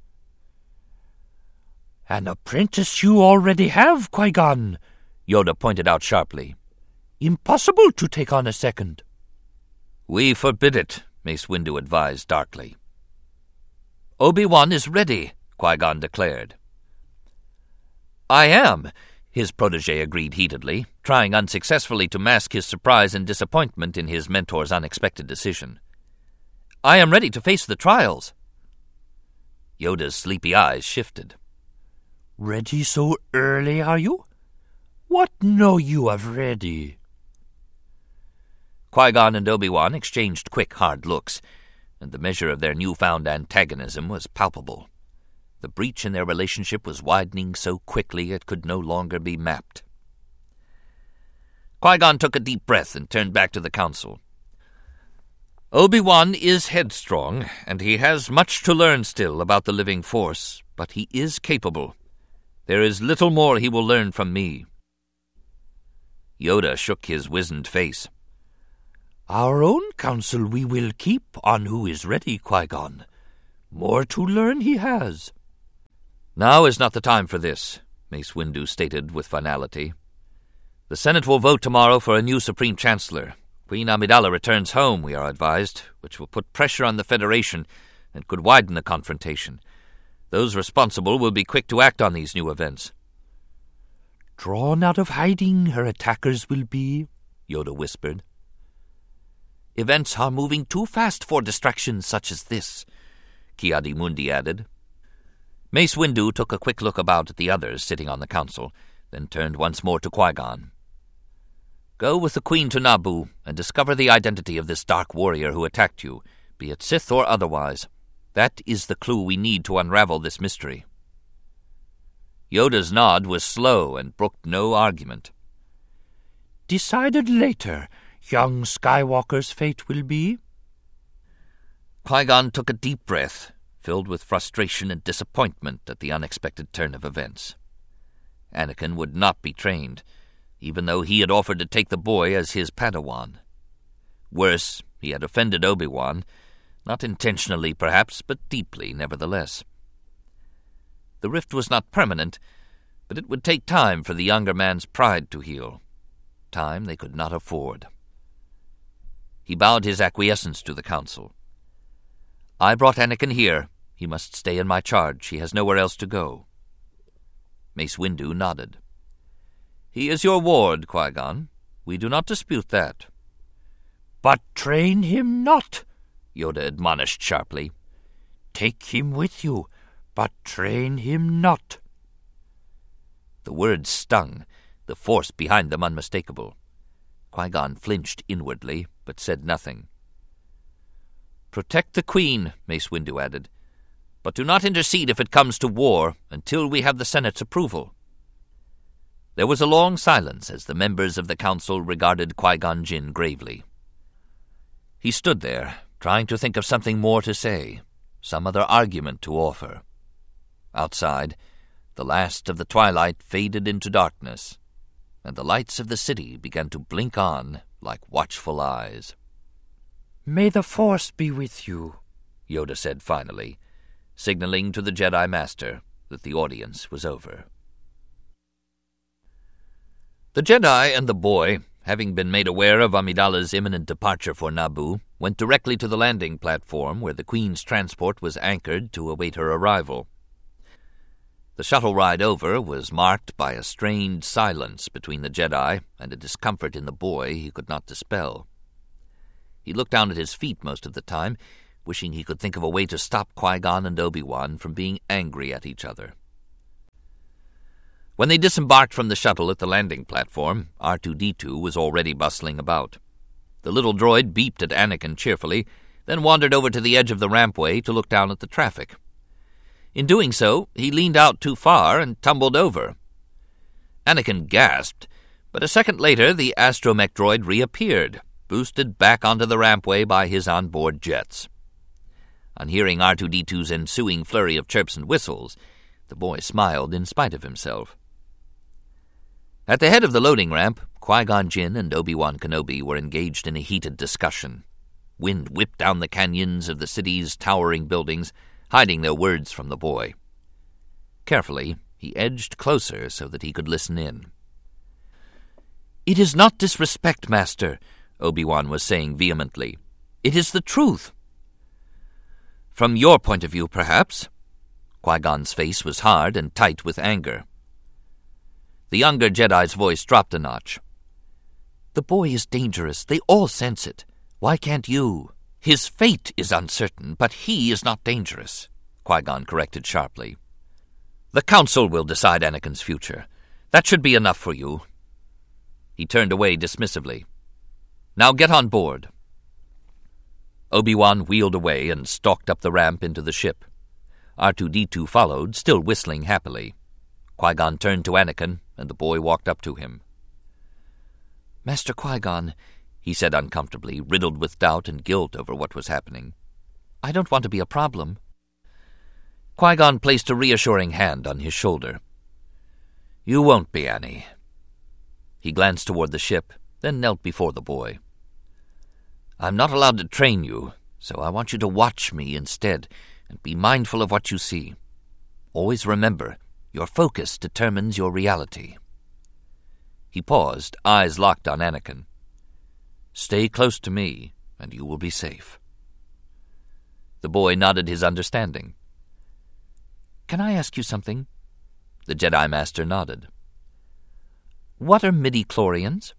"An apprentice you already have, Qui-Gon," Yoda pointed out sharply. "Impossible to take on a second." "We forbid it," Mace Windu advised darkly. "Obi-Wan is ready," Qui-Gon declared. "I am," his protege agreed heatedly, trying unsuccessfully to mask his surprise and disappointment in his mentor's unexpected decision. "I am ready to face the trials." Yoda's sleepy eyes shifted. "Ready so early, are you? What know you of ready?" Qui-Gon and Obi-Wan exchanged quick, hard looks, and the measure of their newfound antagonism was palpable. The breach in their relationship was widening so quickly it could no longer be mapped. Qui-Gon took a deep breath and turned back to the council. "Obi-Wan is headstrong, and he has much to learn still about the living force, but he is capable. There is little more he will learn from me." Yoda shook his wizened face. "Our own counsel we will keep on who is ready, Qui-Gon. More to learn he has." "Now is not the time for this," Mace Windu stated with finality. "The Senate will vote tomorrow for a new Supreme Chancellor. Queen Amidala returns home, we are advised, which will put pressure on the Federation and could widen the confrontation. Those responsible will be quick to act on these new events." "Drawn out of hiding her attackers will be," Yoda whispered. "Events are moving too fast for distractions such as this," Ki-Adi-Mundi added. Mace Windu took a quick look about at the others sitting on the council, then turned once more to Qui-Gon. "Go with the Queen to Naboo and discover the identity of this dark warrior who attacked you, be it Sith or otherwise. That is the clue we need to unravel this mystery." Yoda's nod was slow and brooked no argument. "Decided later, young Skywalker's fate will be." Qui-Gon took a deep breath, filled with frustration and disappointment at the unexpected turn of events. Anakin would not be trained, even though he had offered to take the boy as his Padawan. Worse, he had offended Obi-Wan, not intentionally perhaps, but deeply nevertheless. The rift was not permanent, but it would take time for the younger man's pride to heal, time they could not afford. He bowed his acquiescence to the council. "I brought Anakin here. He must stay in my charge. He has nowhere else to go." Mace Windu nodded. "He is your ward, Qui-Gon. We do not dispute that." "But train him not," Yoda admonished sharply. "Take him with you, but train him not." The words stung, the force behind them unmistakable. Qui-Gon flinched inwardly, but said nothing. "Protect the Queen," Mace Windu added, "but do not intercede if it comes to war until we have the Senate's approval." There was a long silence as the members of the council regarded Qui-Gon Jinn gravely. He stood there, trying to think of something more to say, some other argument to offer. Outside, the last of the twilight faded into darkness, and the lights of the city began to blink on like watchful eyes. "May the Force be with you," Yoda said finally, signaling to the Jedi Master that the audience was over. The Jedi and the boy, having been made aware of Amidala's imminent departure for Naboo, went directly to the landing platform where the Queen's transport was anchored to await her arrival. The shuttle ride over was marked by a strained silence between the Jedi and a discomfort in the boy he could not dispel. He looked down at his feet most of the time, wishing he could think of a way to stop Qui-Gon and Obi-Wan from being angry at each other. When they disembarked from the shuttle at the landing platform, R2-D2 was already bustling about. The little droid beeped at Anakin cheerfully, then wandered over to the edge of the rampway to look down at the traffic. In doing so, he leaned out too far and tumbled over. Anakin gasped, but a second later the astromech droid reappeared, boosted back onto the rampway by his onboard jets. On hearing R2-D2's ensuing flurry of chirps and whistles, the boy smiled in spite of himself. At the head of the loading ramp, Qui-Gon Jinn and Obi-Wan Kenobi were engaged in a heated discussion. Wind whipped down the canyons of the city's towering buildings, hiding their words from the boy. Carefully, he edged closer so that he could listen in. "It is not disrespect, Master," Obi-Wan was saying vehemently. "It is the truth." "From your point of view, perhaps." Qui-Gon's face was hard and tight with anger. The younger Jedi's voice dropped a notch. "The boy is dangerous. They all sense it. Why can't you? His fate is uncertain, but he is not dangerous," Qui-Gon corrected sharply. "The Council will decide Anakin's future. That should be enough for you." He turned away dismissively. "Now get on board." Obi-Wan wheeled away and stalked up the ramp into the ship. R2-D2 followed, still whistling happily. Qui-Gon turned to Anakin, and the boy walked up to him. "Master Qui-Gon," he said uncomfortably, riddled with doubt and guilt over what was happening, "I don't want to be a problem." Qui-Gon placed a reassuring hand on his shoulder. "You won't be, Annie." He glanced toward the ship, then knelt before the boy. "I'm not allowed to train you, so I want you to watch me instead and be mindful of what you see. Always remember, your focus determines your reality." He paused, eyes locked on Anakin. "Stay close to me, and you will be safe." The boy nodded his understanding. "Can I ask you something?" The Jedi Master nodded. "What are midi-chlorians?"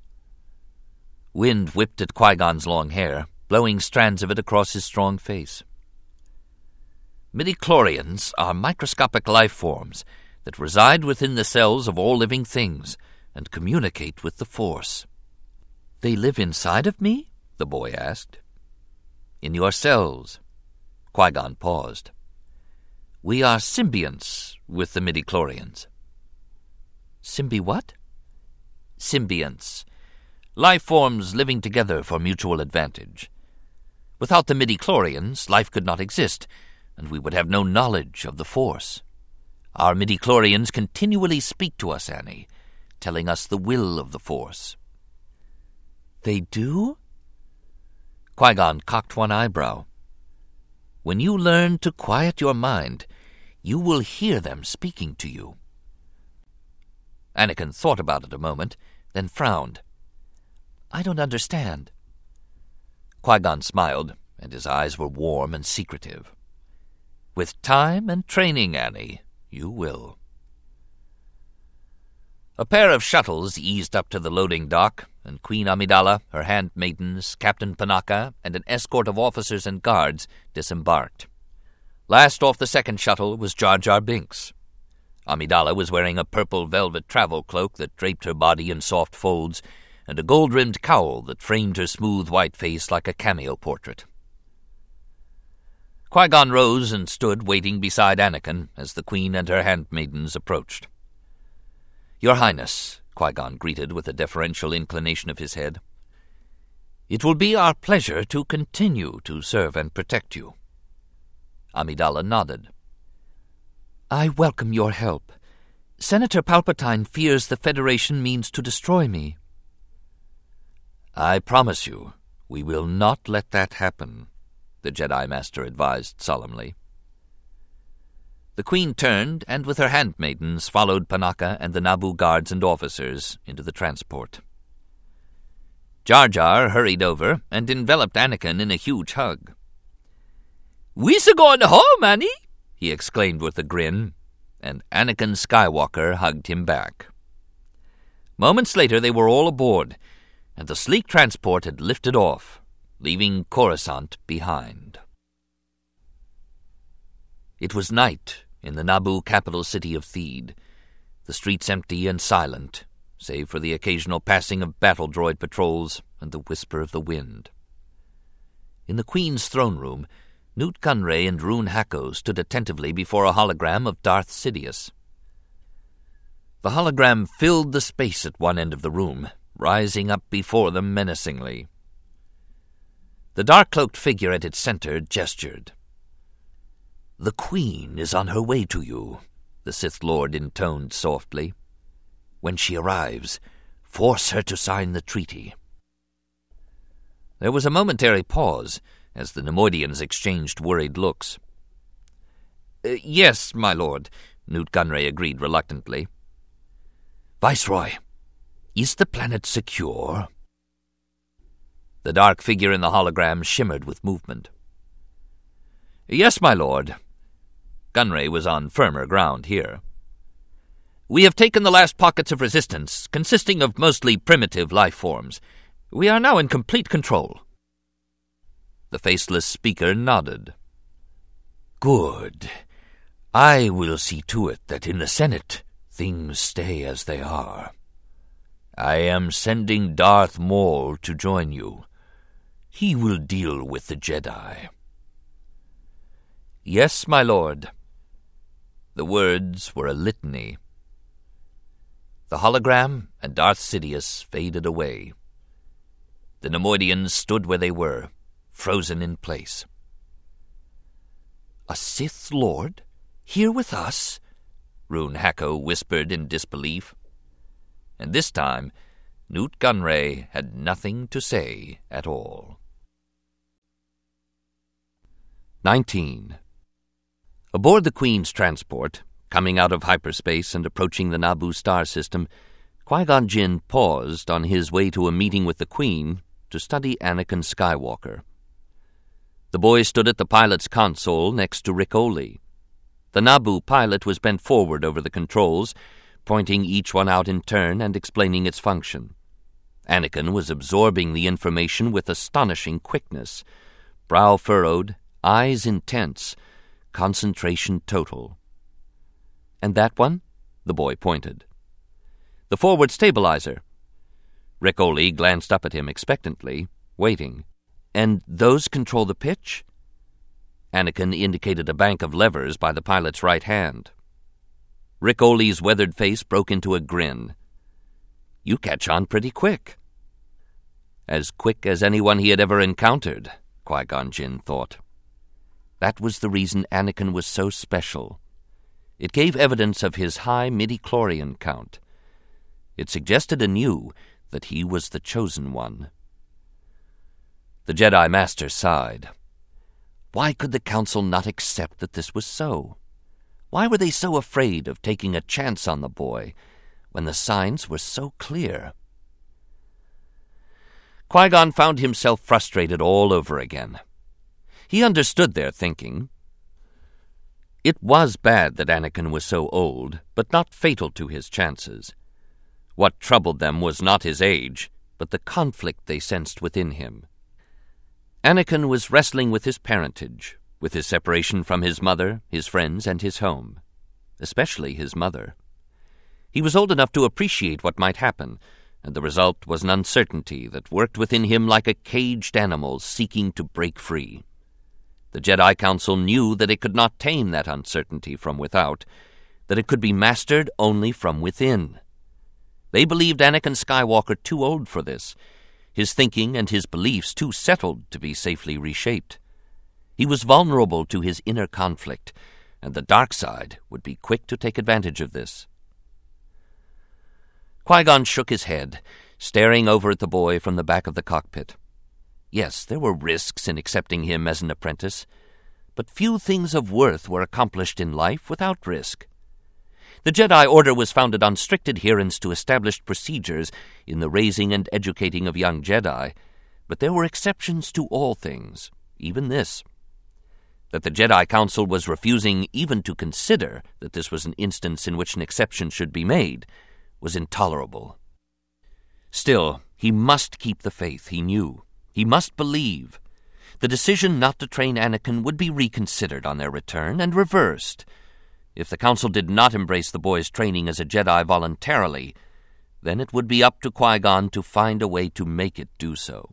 Wind whipped at Qui-Gon's long hair, blowing strands of it across his strong face. Midi-chlorians are microscopic life forms that reside within the cells of all living things and communicate with the Force. "They live inside of me?" the boy asked. "In your cells." Qui-Gon paused. "We are symbionts with the midi-chlorians." "Symbi what?" "Symbionts. Life forms living together for mutual advantage. Without the midi-chlorians, life could not exist, and we would have no knowledge of the Force. Our midi-chlorians continually speak to us, Annie, telling us the will of the Force." "They do?" Qui-Gon cocked one eyebrow. "When you learn to quiet your mind, you will hear them speaking to you." Anakin thought about it a moment, then frowned. "I don't understand." Qui-Gon smiled, and his eyes were warm and secretive. "With time and training, Annie, you will." A pair of shuttles eased up to the loading dock, and Queen Amidala, her handmaidens, Captain Panaka, and an escort of officers and guards disembarked. Last off the second shuttle was Jar Jar Binks. Amidala was wearing a purple velvet travel cloak that draped her body in soft folds, and a gold-rimmed cowl that framed her smooth white face like a cameo portrait. Qui-Gon rose and stood waiting beside Anakin as the Queen and her handmaidens approached. "Your Highness," Qui-Gon greeted with a deferential inclination of his head, "it will be our pleasure to continue to serve and protect you." Amidala nodded. "I welcome your help. Senator Palpatine fears the Federation means to destroy me." "I promise you, we will not let that happen," the Jedi Master advised solemnly. The Queen turned, and with her handmaidens followed Panaka and the Naboo guards and officers into the transport. Jar Jar hurried over and enveloped Anakin in a huge hug. "We's a-going home, Annie," he exclaimed with a grin. and Anakin Skywalker hugged him back. Moments later they were all aboard, and the sleek transport had lifted off, leaving Coruscant behind. It was night in the Naboo capital city of Theed, the streets empty and silent, save for the occasional passing of battle droid patrols and the whisper of the wind. In the Queen's throne room, Nute Gunray and Rune Hacko stood attentively before a hologram of Darth Sidious. The hologram filled the space at one end of the room, rising up before them menacingly. The dark-cloaked figure at its center gestured. "The Queen is on her way to you," the Sith Lord intoned softly. "When she arrives, force her to sign the treaty." There was a momentary pause as the Neimoidians exchanged worried looks. "Yes, my lord," Nute Gunray agreed reluctantly. "Viceroy, is the planet secure?" The dark figure in the hologram shimmered with movement. "Yes, my lord." Gunray was on firmer ground here. "We have taken the last pockets of resistance, consisting of mostly primitive life forms. We are now in complete control." The faceless speaker nodded. "Good. I will see to it that in the Senate things stay as they are. I am sending Darth Maul to join you. He will deal with the Jedi." "Yes, my lord." The words were a litany. The hologram and Darth Sidious faded away. The Neimoidians stood where they were, frozen in place. "A Sith Lord? Here with us?" Rune Hacko whispered in disbelief. And this time, Nute Gunray had nothing to say at all. 19. Aboard the Queen's transport, coming out of hyperspace and approaching the Naboo star system, Qui-Gon Jinn paused on his way to a meeting with the Queen to study Anakin Skywalker. The boy stood at the pilot's console next to Rick Oley. The Naboo pilot was bent forward over the controls, pointing each one out in turn and explaining its function. Anakin was absorbing the information with astonishing quickness, brow furrowed, eyes intense, concentration total. "And that one?" the boy pointed. "The forward stabilizer." Rick Oley glanced up at him expectantly, waiting. "And those control the pitch?" Anakin indicated a bank of levers by the pilot's right hand. Rick Oley's weathered face broke into a grin. "You catch on pretty quick." As quick as anyone he had ever encountered, Qui-Gon Jinn thought. That was the reason Anakin was so special. It gave evidence of his high midi-chlorian count. It suggested anew that he was the chosen one. The Jedi Master sighed. Why could the Council not accept that this was so? Why were they so afraid of taking a chance on the boy when the signs were so clear? Qui-Gon found himself frustrated all over again. He understood their thinking. It was bad that Anakin was so old, but not fatal to his chances. What troubled them was not his age, but the conflict they sensed within him. Anakin was wrestling with his parentage, with his separation from his mother, his friends, and his home, especially his mother. He was old enough to appreciate what might happen, and the result was an uncertainty that worked within him like a caged animal seeking to break free. The Jedi Council knew that it could not tame that uncertainty from without, that it could be mastered only from within. They believed Anakin Skywalker too old for this, his thinking and his beliefs too settled to be safely reshaped. He was vulnerable to his inner conflict, and the dark side would be quick to take advantage of this. Qui-Gon shook his head, staring over at the boy from the back of the cockpit. Yes, there were risks in accepting him as an apprentice, but few things of worth were accomplished in life without risk. The Jedi Order was founded on strict adherence to established procedures in the raising and educating of young Jedi, but there were exceptions to all things, even this. That the Jedi Council was refusing even to consider that this was an instance in which an exception should be made was intolerable. Still, he must keep the faith, he knew. He must believe. The decision not to train Anakin would be reconsidered on their return and reversed. If the Council did not embrace the boy's training as a Jedi voluntarily, then it would be up to Qui-Gon to find a way to make it do so.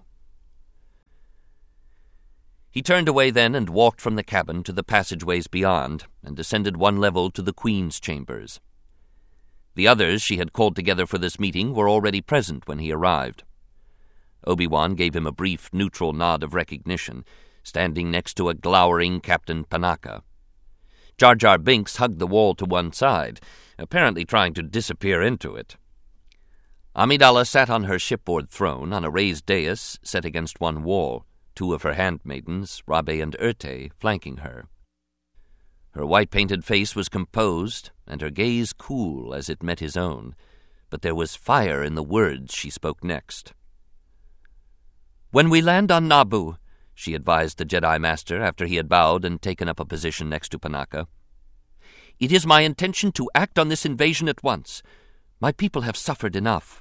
He turned away then and walked from the cabin to the passageways beyond, and descended one level to the Queen's chambers. The others she had called together for this meeting were already present when he arrived. Obi-Wan gave him a brief, neutral nod of recognition, standing next to a glowering Captain Panaka. Jar Jar Binks hugged the wall to one side, apparently trying to disappear into it. Amidala sat on her shipboard throne on a raised dais set against one wall, two of her handmaidens, Rabe and Urte, flanking her. Her white-painted face was composed, and her gaze cool as it met his own, but there was fire in the words she spoke next. "When we land on Naboo," she advised the Jedi Master after he had bowed and taken up a position next to Panaka, "it is my intention to act on this invasion at once. My people have suffered enough."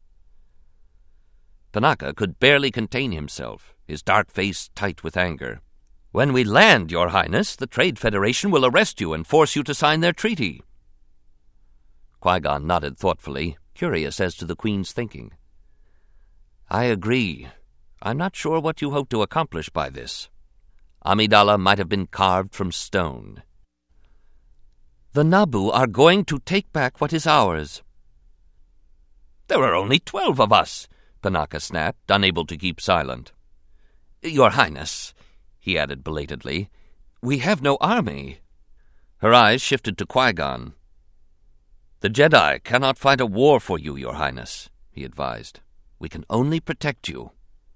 Panaka could barely contain himself, his dark face tight with anger. "When we land, Your Highness, the Trade Federation will arrest you and force you to sign their treaty." Qui-Gon nodded thoughtfully, curious as to the Queen's thinking. "I agree. I'm not sure what you hope to accomplish by this." Amidala might have been carved from stone. "The Naboo are going to take back what is ours." "There are only 12 of us," Panaka snapped, unable to keep silent. "Your Highness," he added belatedly, "we have no army." Her eyes shifted to Qui-Gon. "The Jedi cannot fight a war for you, Your Highness," he advised. "We can only protect you."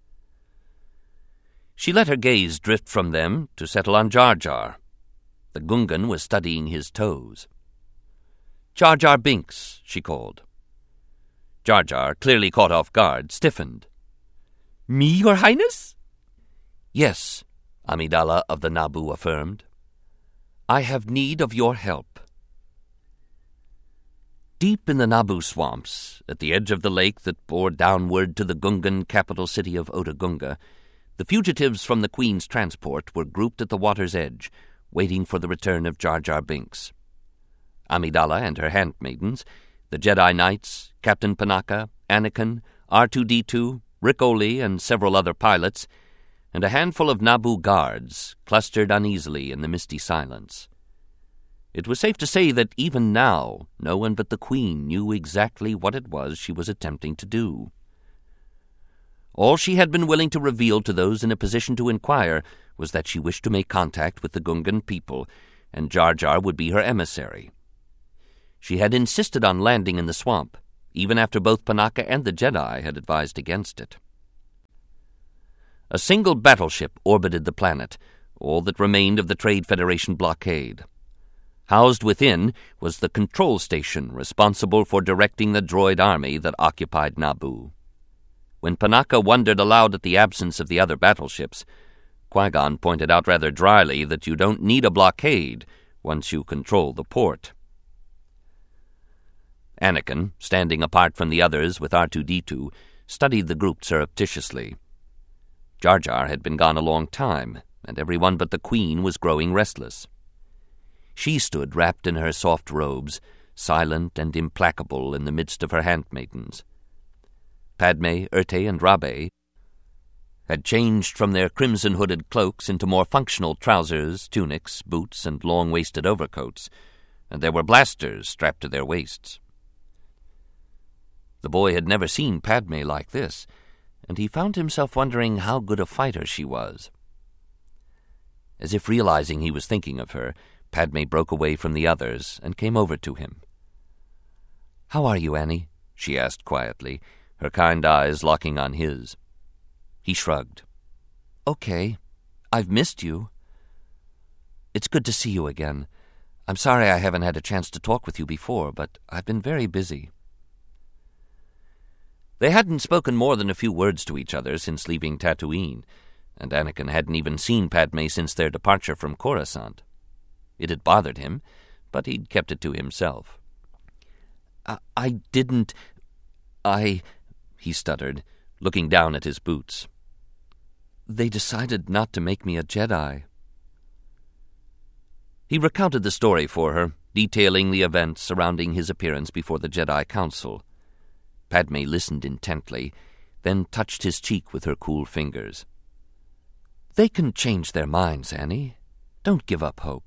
She let her gaze drift from them to settle on Jar Jar. The Gungan was studying his toes. "Jar Jar Binks," she called. Jar Jar, clearly caught off guard, stiffened. "Me, Your Highness?" "Yes," Amidala of the Naboo affirmed. "I have need of your help." Deep in the Naboo swamps, at the edge of the lake that bore downward to the Gungan capital city of Otoh Gunga, the fugitives from the Queen's transport were grouped at the water's edge, waiting for the return of Jar Jar Binks. Amidala and her handmaidens, the Jedi Knights, Captain Panaka, Anakin, R2-D2, Rick Oli, and several other pilots, and a handful of Naboo guards clustered uneasily in the misty silence. It was safe to say that even now no one but the Queen knew exactly what it was she was attempting to do. All she had been willing to reveal to those in a position to inquire was that she wished to make contact with the Gungan people, and Jar Jar would be her emissary. She had insisted on landing in the swamp, even after both Panaka and the Jedi had advised against it. A single battleship orbited the planet, all that remained of the Trade Federation blockade. Housed within was the control station responsible for directing the droid army that occupied Naboo. When Panaka wondered aloud at the absence of the other battleships, Qui-Gon pointed out rather dryly that you don't need a blockade once you control the port. Anakin, standing apart from the others with R2-D2, studied the group surreptitiously. Jar Jar had been gone a long time, and everyone but the Queen was growing restless. She stood wrapped in her soft robes, silent and implacable in the midst of her handmaidens. Padme, Urte, and Rabe had changed from their crimson-hooded cloaks into more functional trousers, tunics, boots, and long-waisted overcoats, and there were blasters strapped to their waists. The boy had never seen Padme like this, and he found himself wondering how good a fighter she was. As if realizing he was thinking of her, Padme broke away from the others and came over to him. "How are you, Annie?" she asked quietly, her kind eyes locking on his. He shrugged. "Okay. I've missed you." "It's good to see you again. I'm sorry I haven't had a chance to talk with you before, but I've been very busy." They hadn't spoken more than a few words to each other since leaving Tatooine, and Anakin hadn't even seen Padme since their departure from Coruscant. It had bothered him, but he'd kept it to himself. I didn't... he stuttered, looking down at his boots. They decided not to make me a Jedi. He recounted the story for her, detailing the events surrounding his appearance before the Jedi Council. Padme listened intently, then touched his cheek with her cool fingers. They can change their minds, Annie. Don't give up hope.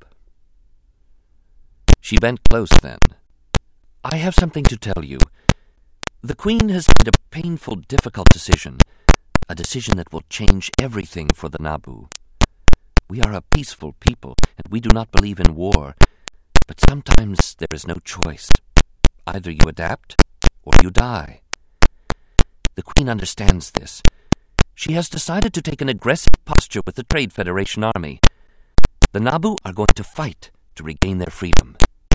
She bent close then. I have something to tell you. The Queen has made a painful, difficult decision, a decision that will change everything for the Naboo. We are a peaceful people, and we do not believe in war, but sometimes there is no choice. Either you adapt, or you die. The Queen understands this. She has decided to take an aggressive posture with the Trade Federation army. The Naboo are going to fight to regain their freedom.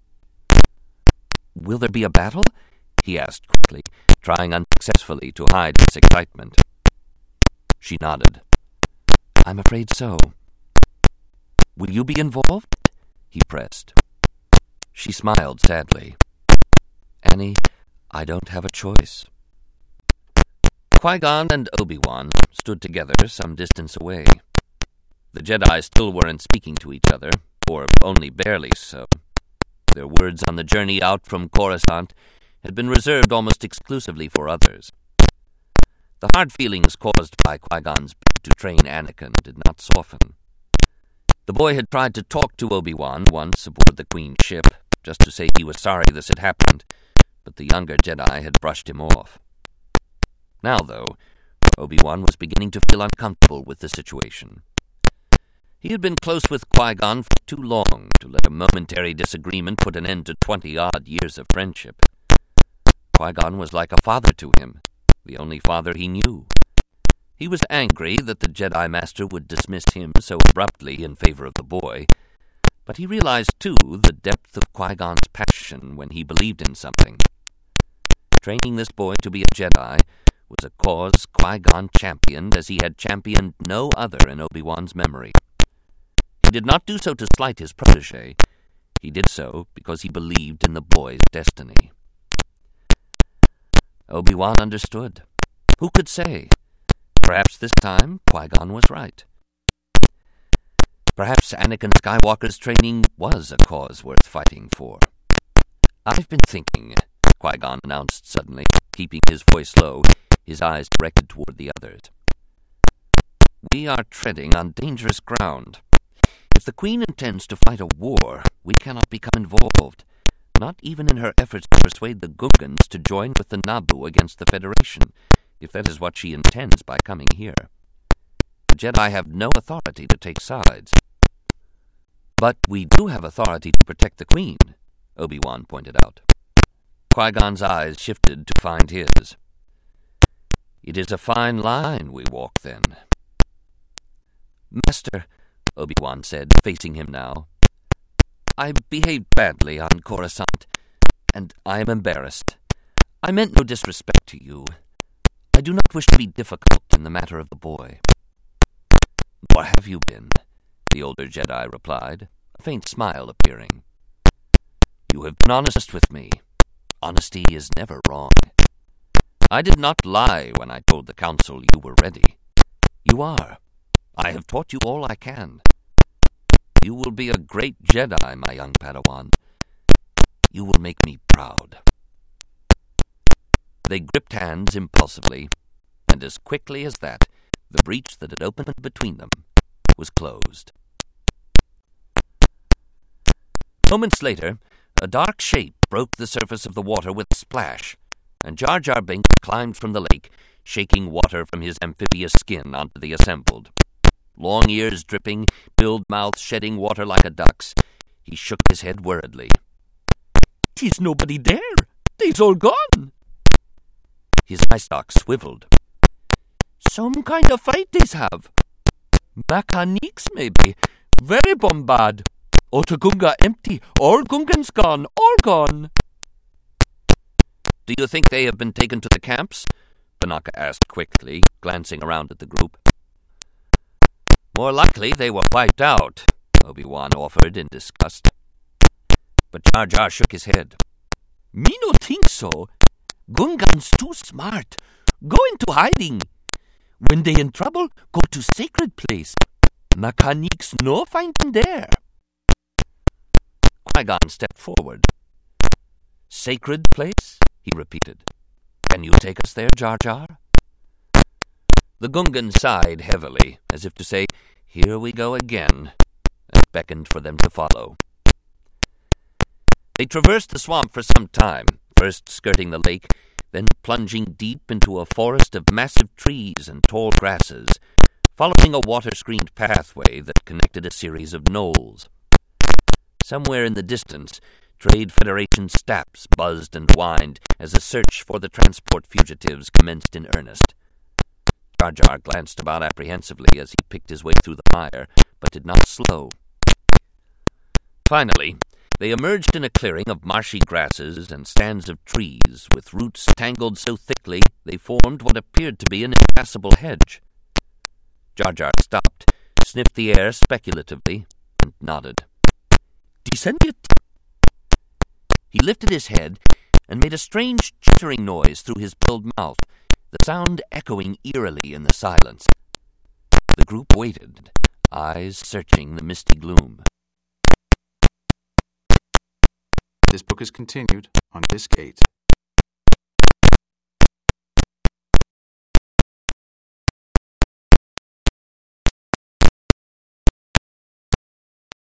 Will there be a battle? He asked quickly, trying unsuccessfully to hide his excitement. She nodded. I'm afraid so. Will you be involved? He pressed. She smiled sadly. Annie, I don't have a choice. Qui-Gon and Obi-Wan stood together some distance away. The Jedi still weren't speaking to each other, or only barely so. Their words on the journey out from Coruscant had been reserved almost exclusively for others. The hard feelings caused by Qui-Gon's bid to train Anakin did not soften. The boy had tried to talk to Obi-Wan once aboard the Queen's ship, just to say he was sorry this had happened, but the younger Jedi had brushed him off. Now, though, Obi-Wan was beginning to feel uncomfortable with the situation. He had been close with Qui-Gon for too long to let a momentary disagreement put an end to 20-odd years of friendship. Qui-Gon was like a father to him, the only father he knew. He was angry that the Jedi Master would dismiss him so abruptly in favor of the boy, but he realized, too, the depth of Qui-Gon's passion when he believed in something. Training this boy to be a Jedi was a cause Qui-Gon championed as he had championed no other in Obi-Wan's memory. He did not do so to slight his protege. He did so because he believed in the boy's destiny. Obi-Wan understood. Who could say? Perhaps this time Qui-Gon was right. Perhaps Anakin Skywalker's training was a cause worth fighting for. I've been thinking, Qui-Gon announced suddenly, keeping his voice low, his eyes directed toward the others. We are treading on dangerous ground. If the Queen intends to fight a war, we cannot become involved, not even in her efforts to persuade the Gungans to join with the Naboo against the Federation, if that is what she intends by coming here. The Jedi have no authority to take sides. But we do have authority to protect the Queen, Obi-Wan pointed out. Qui-Gon's eyes shifted to find his. It is a fine line we walk, then. Master, Obi-Wan said, facing him now, I behaved badly on Coruscant, and I am embarrassed. I meant no disrespect to you. I do not wish to be difficult in the matter of the boy. Nor have you been, the older Jedi replied, a faint smile appearing. You have been honest with me. Honesty is never wrong. I did not lie when I told the Council you were ready. You are. I have taught you all I can. You will be a great Jedi, my young Padawan. You will make me proud. They gripped hands impulsively, and as quickly as that, the breach that had opened between them was closed. Moments later, a dark shape broke the surface of the water with a splash, and Jar Jar Binks climbed from the lake, shaking water from his amphibious skin onto the assembled. Long ears dripping, filled mouth shedding water like a duck's, he shook his head worriedly. "'Tis nobody there. They's all gone." His eye stalk swiveled. "Some kind of fight they's have. Mechaniques, maybe. Very bombard. Outer Gunga empty. All Gungans gone. All gone." "Do you think they have been taken to the camps?" Panaka asked quickly, glancing around at the group. More likely they were wiped out, Obi-Wan offered in disgust. But Jar Jar shook his head. Me no think so. Gungan's too smart. Go into hiding. When they in trouble, go to sacred place. Mechanics no find him there. Qui-Gon stepped forward. Sacred place? He repeated. Can you take us there, Jar Jar? The Gungan sighed heavily, as if to say, Here we go again, and beckoned for them to follow. They traversed the swamp for some time, first skirting the lake, then plunging deep into a forest of massive trees and tall grasses, following a water-screened pathway that connected a series of knolls. Somewhere in the distance, Trade Federation staps buzzed and whined as a search for the transport fugitives commenced in earnest. Jar Jar glanced about apprehensively as he picked his way through the mire, but did not slow. Finally, they emerged in a clearing of marshy grasses and stands of trees, with roots tangled so thickly they formed what appeared to be an impassable hedge. Jar Jar stopped, sniffed the air speculatively, and nodded. Descend it. He lifted his head and made a strange chittering noise through his filled mouth, the sound echoing eerily in the silence. The group waited, eyes searching the misty gloom. This book is continued on Disc 8.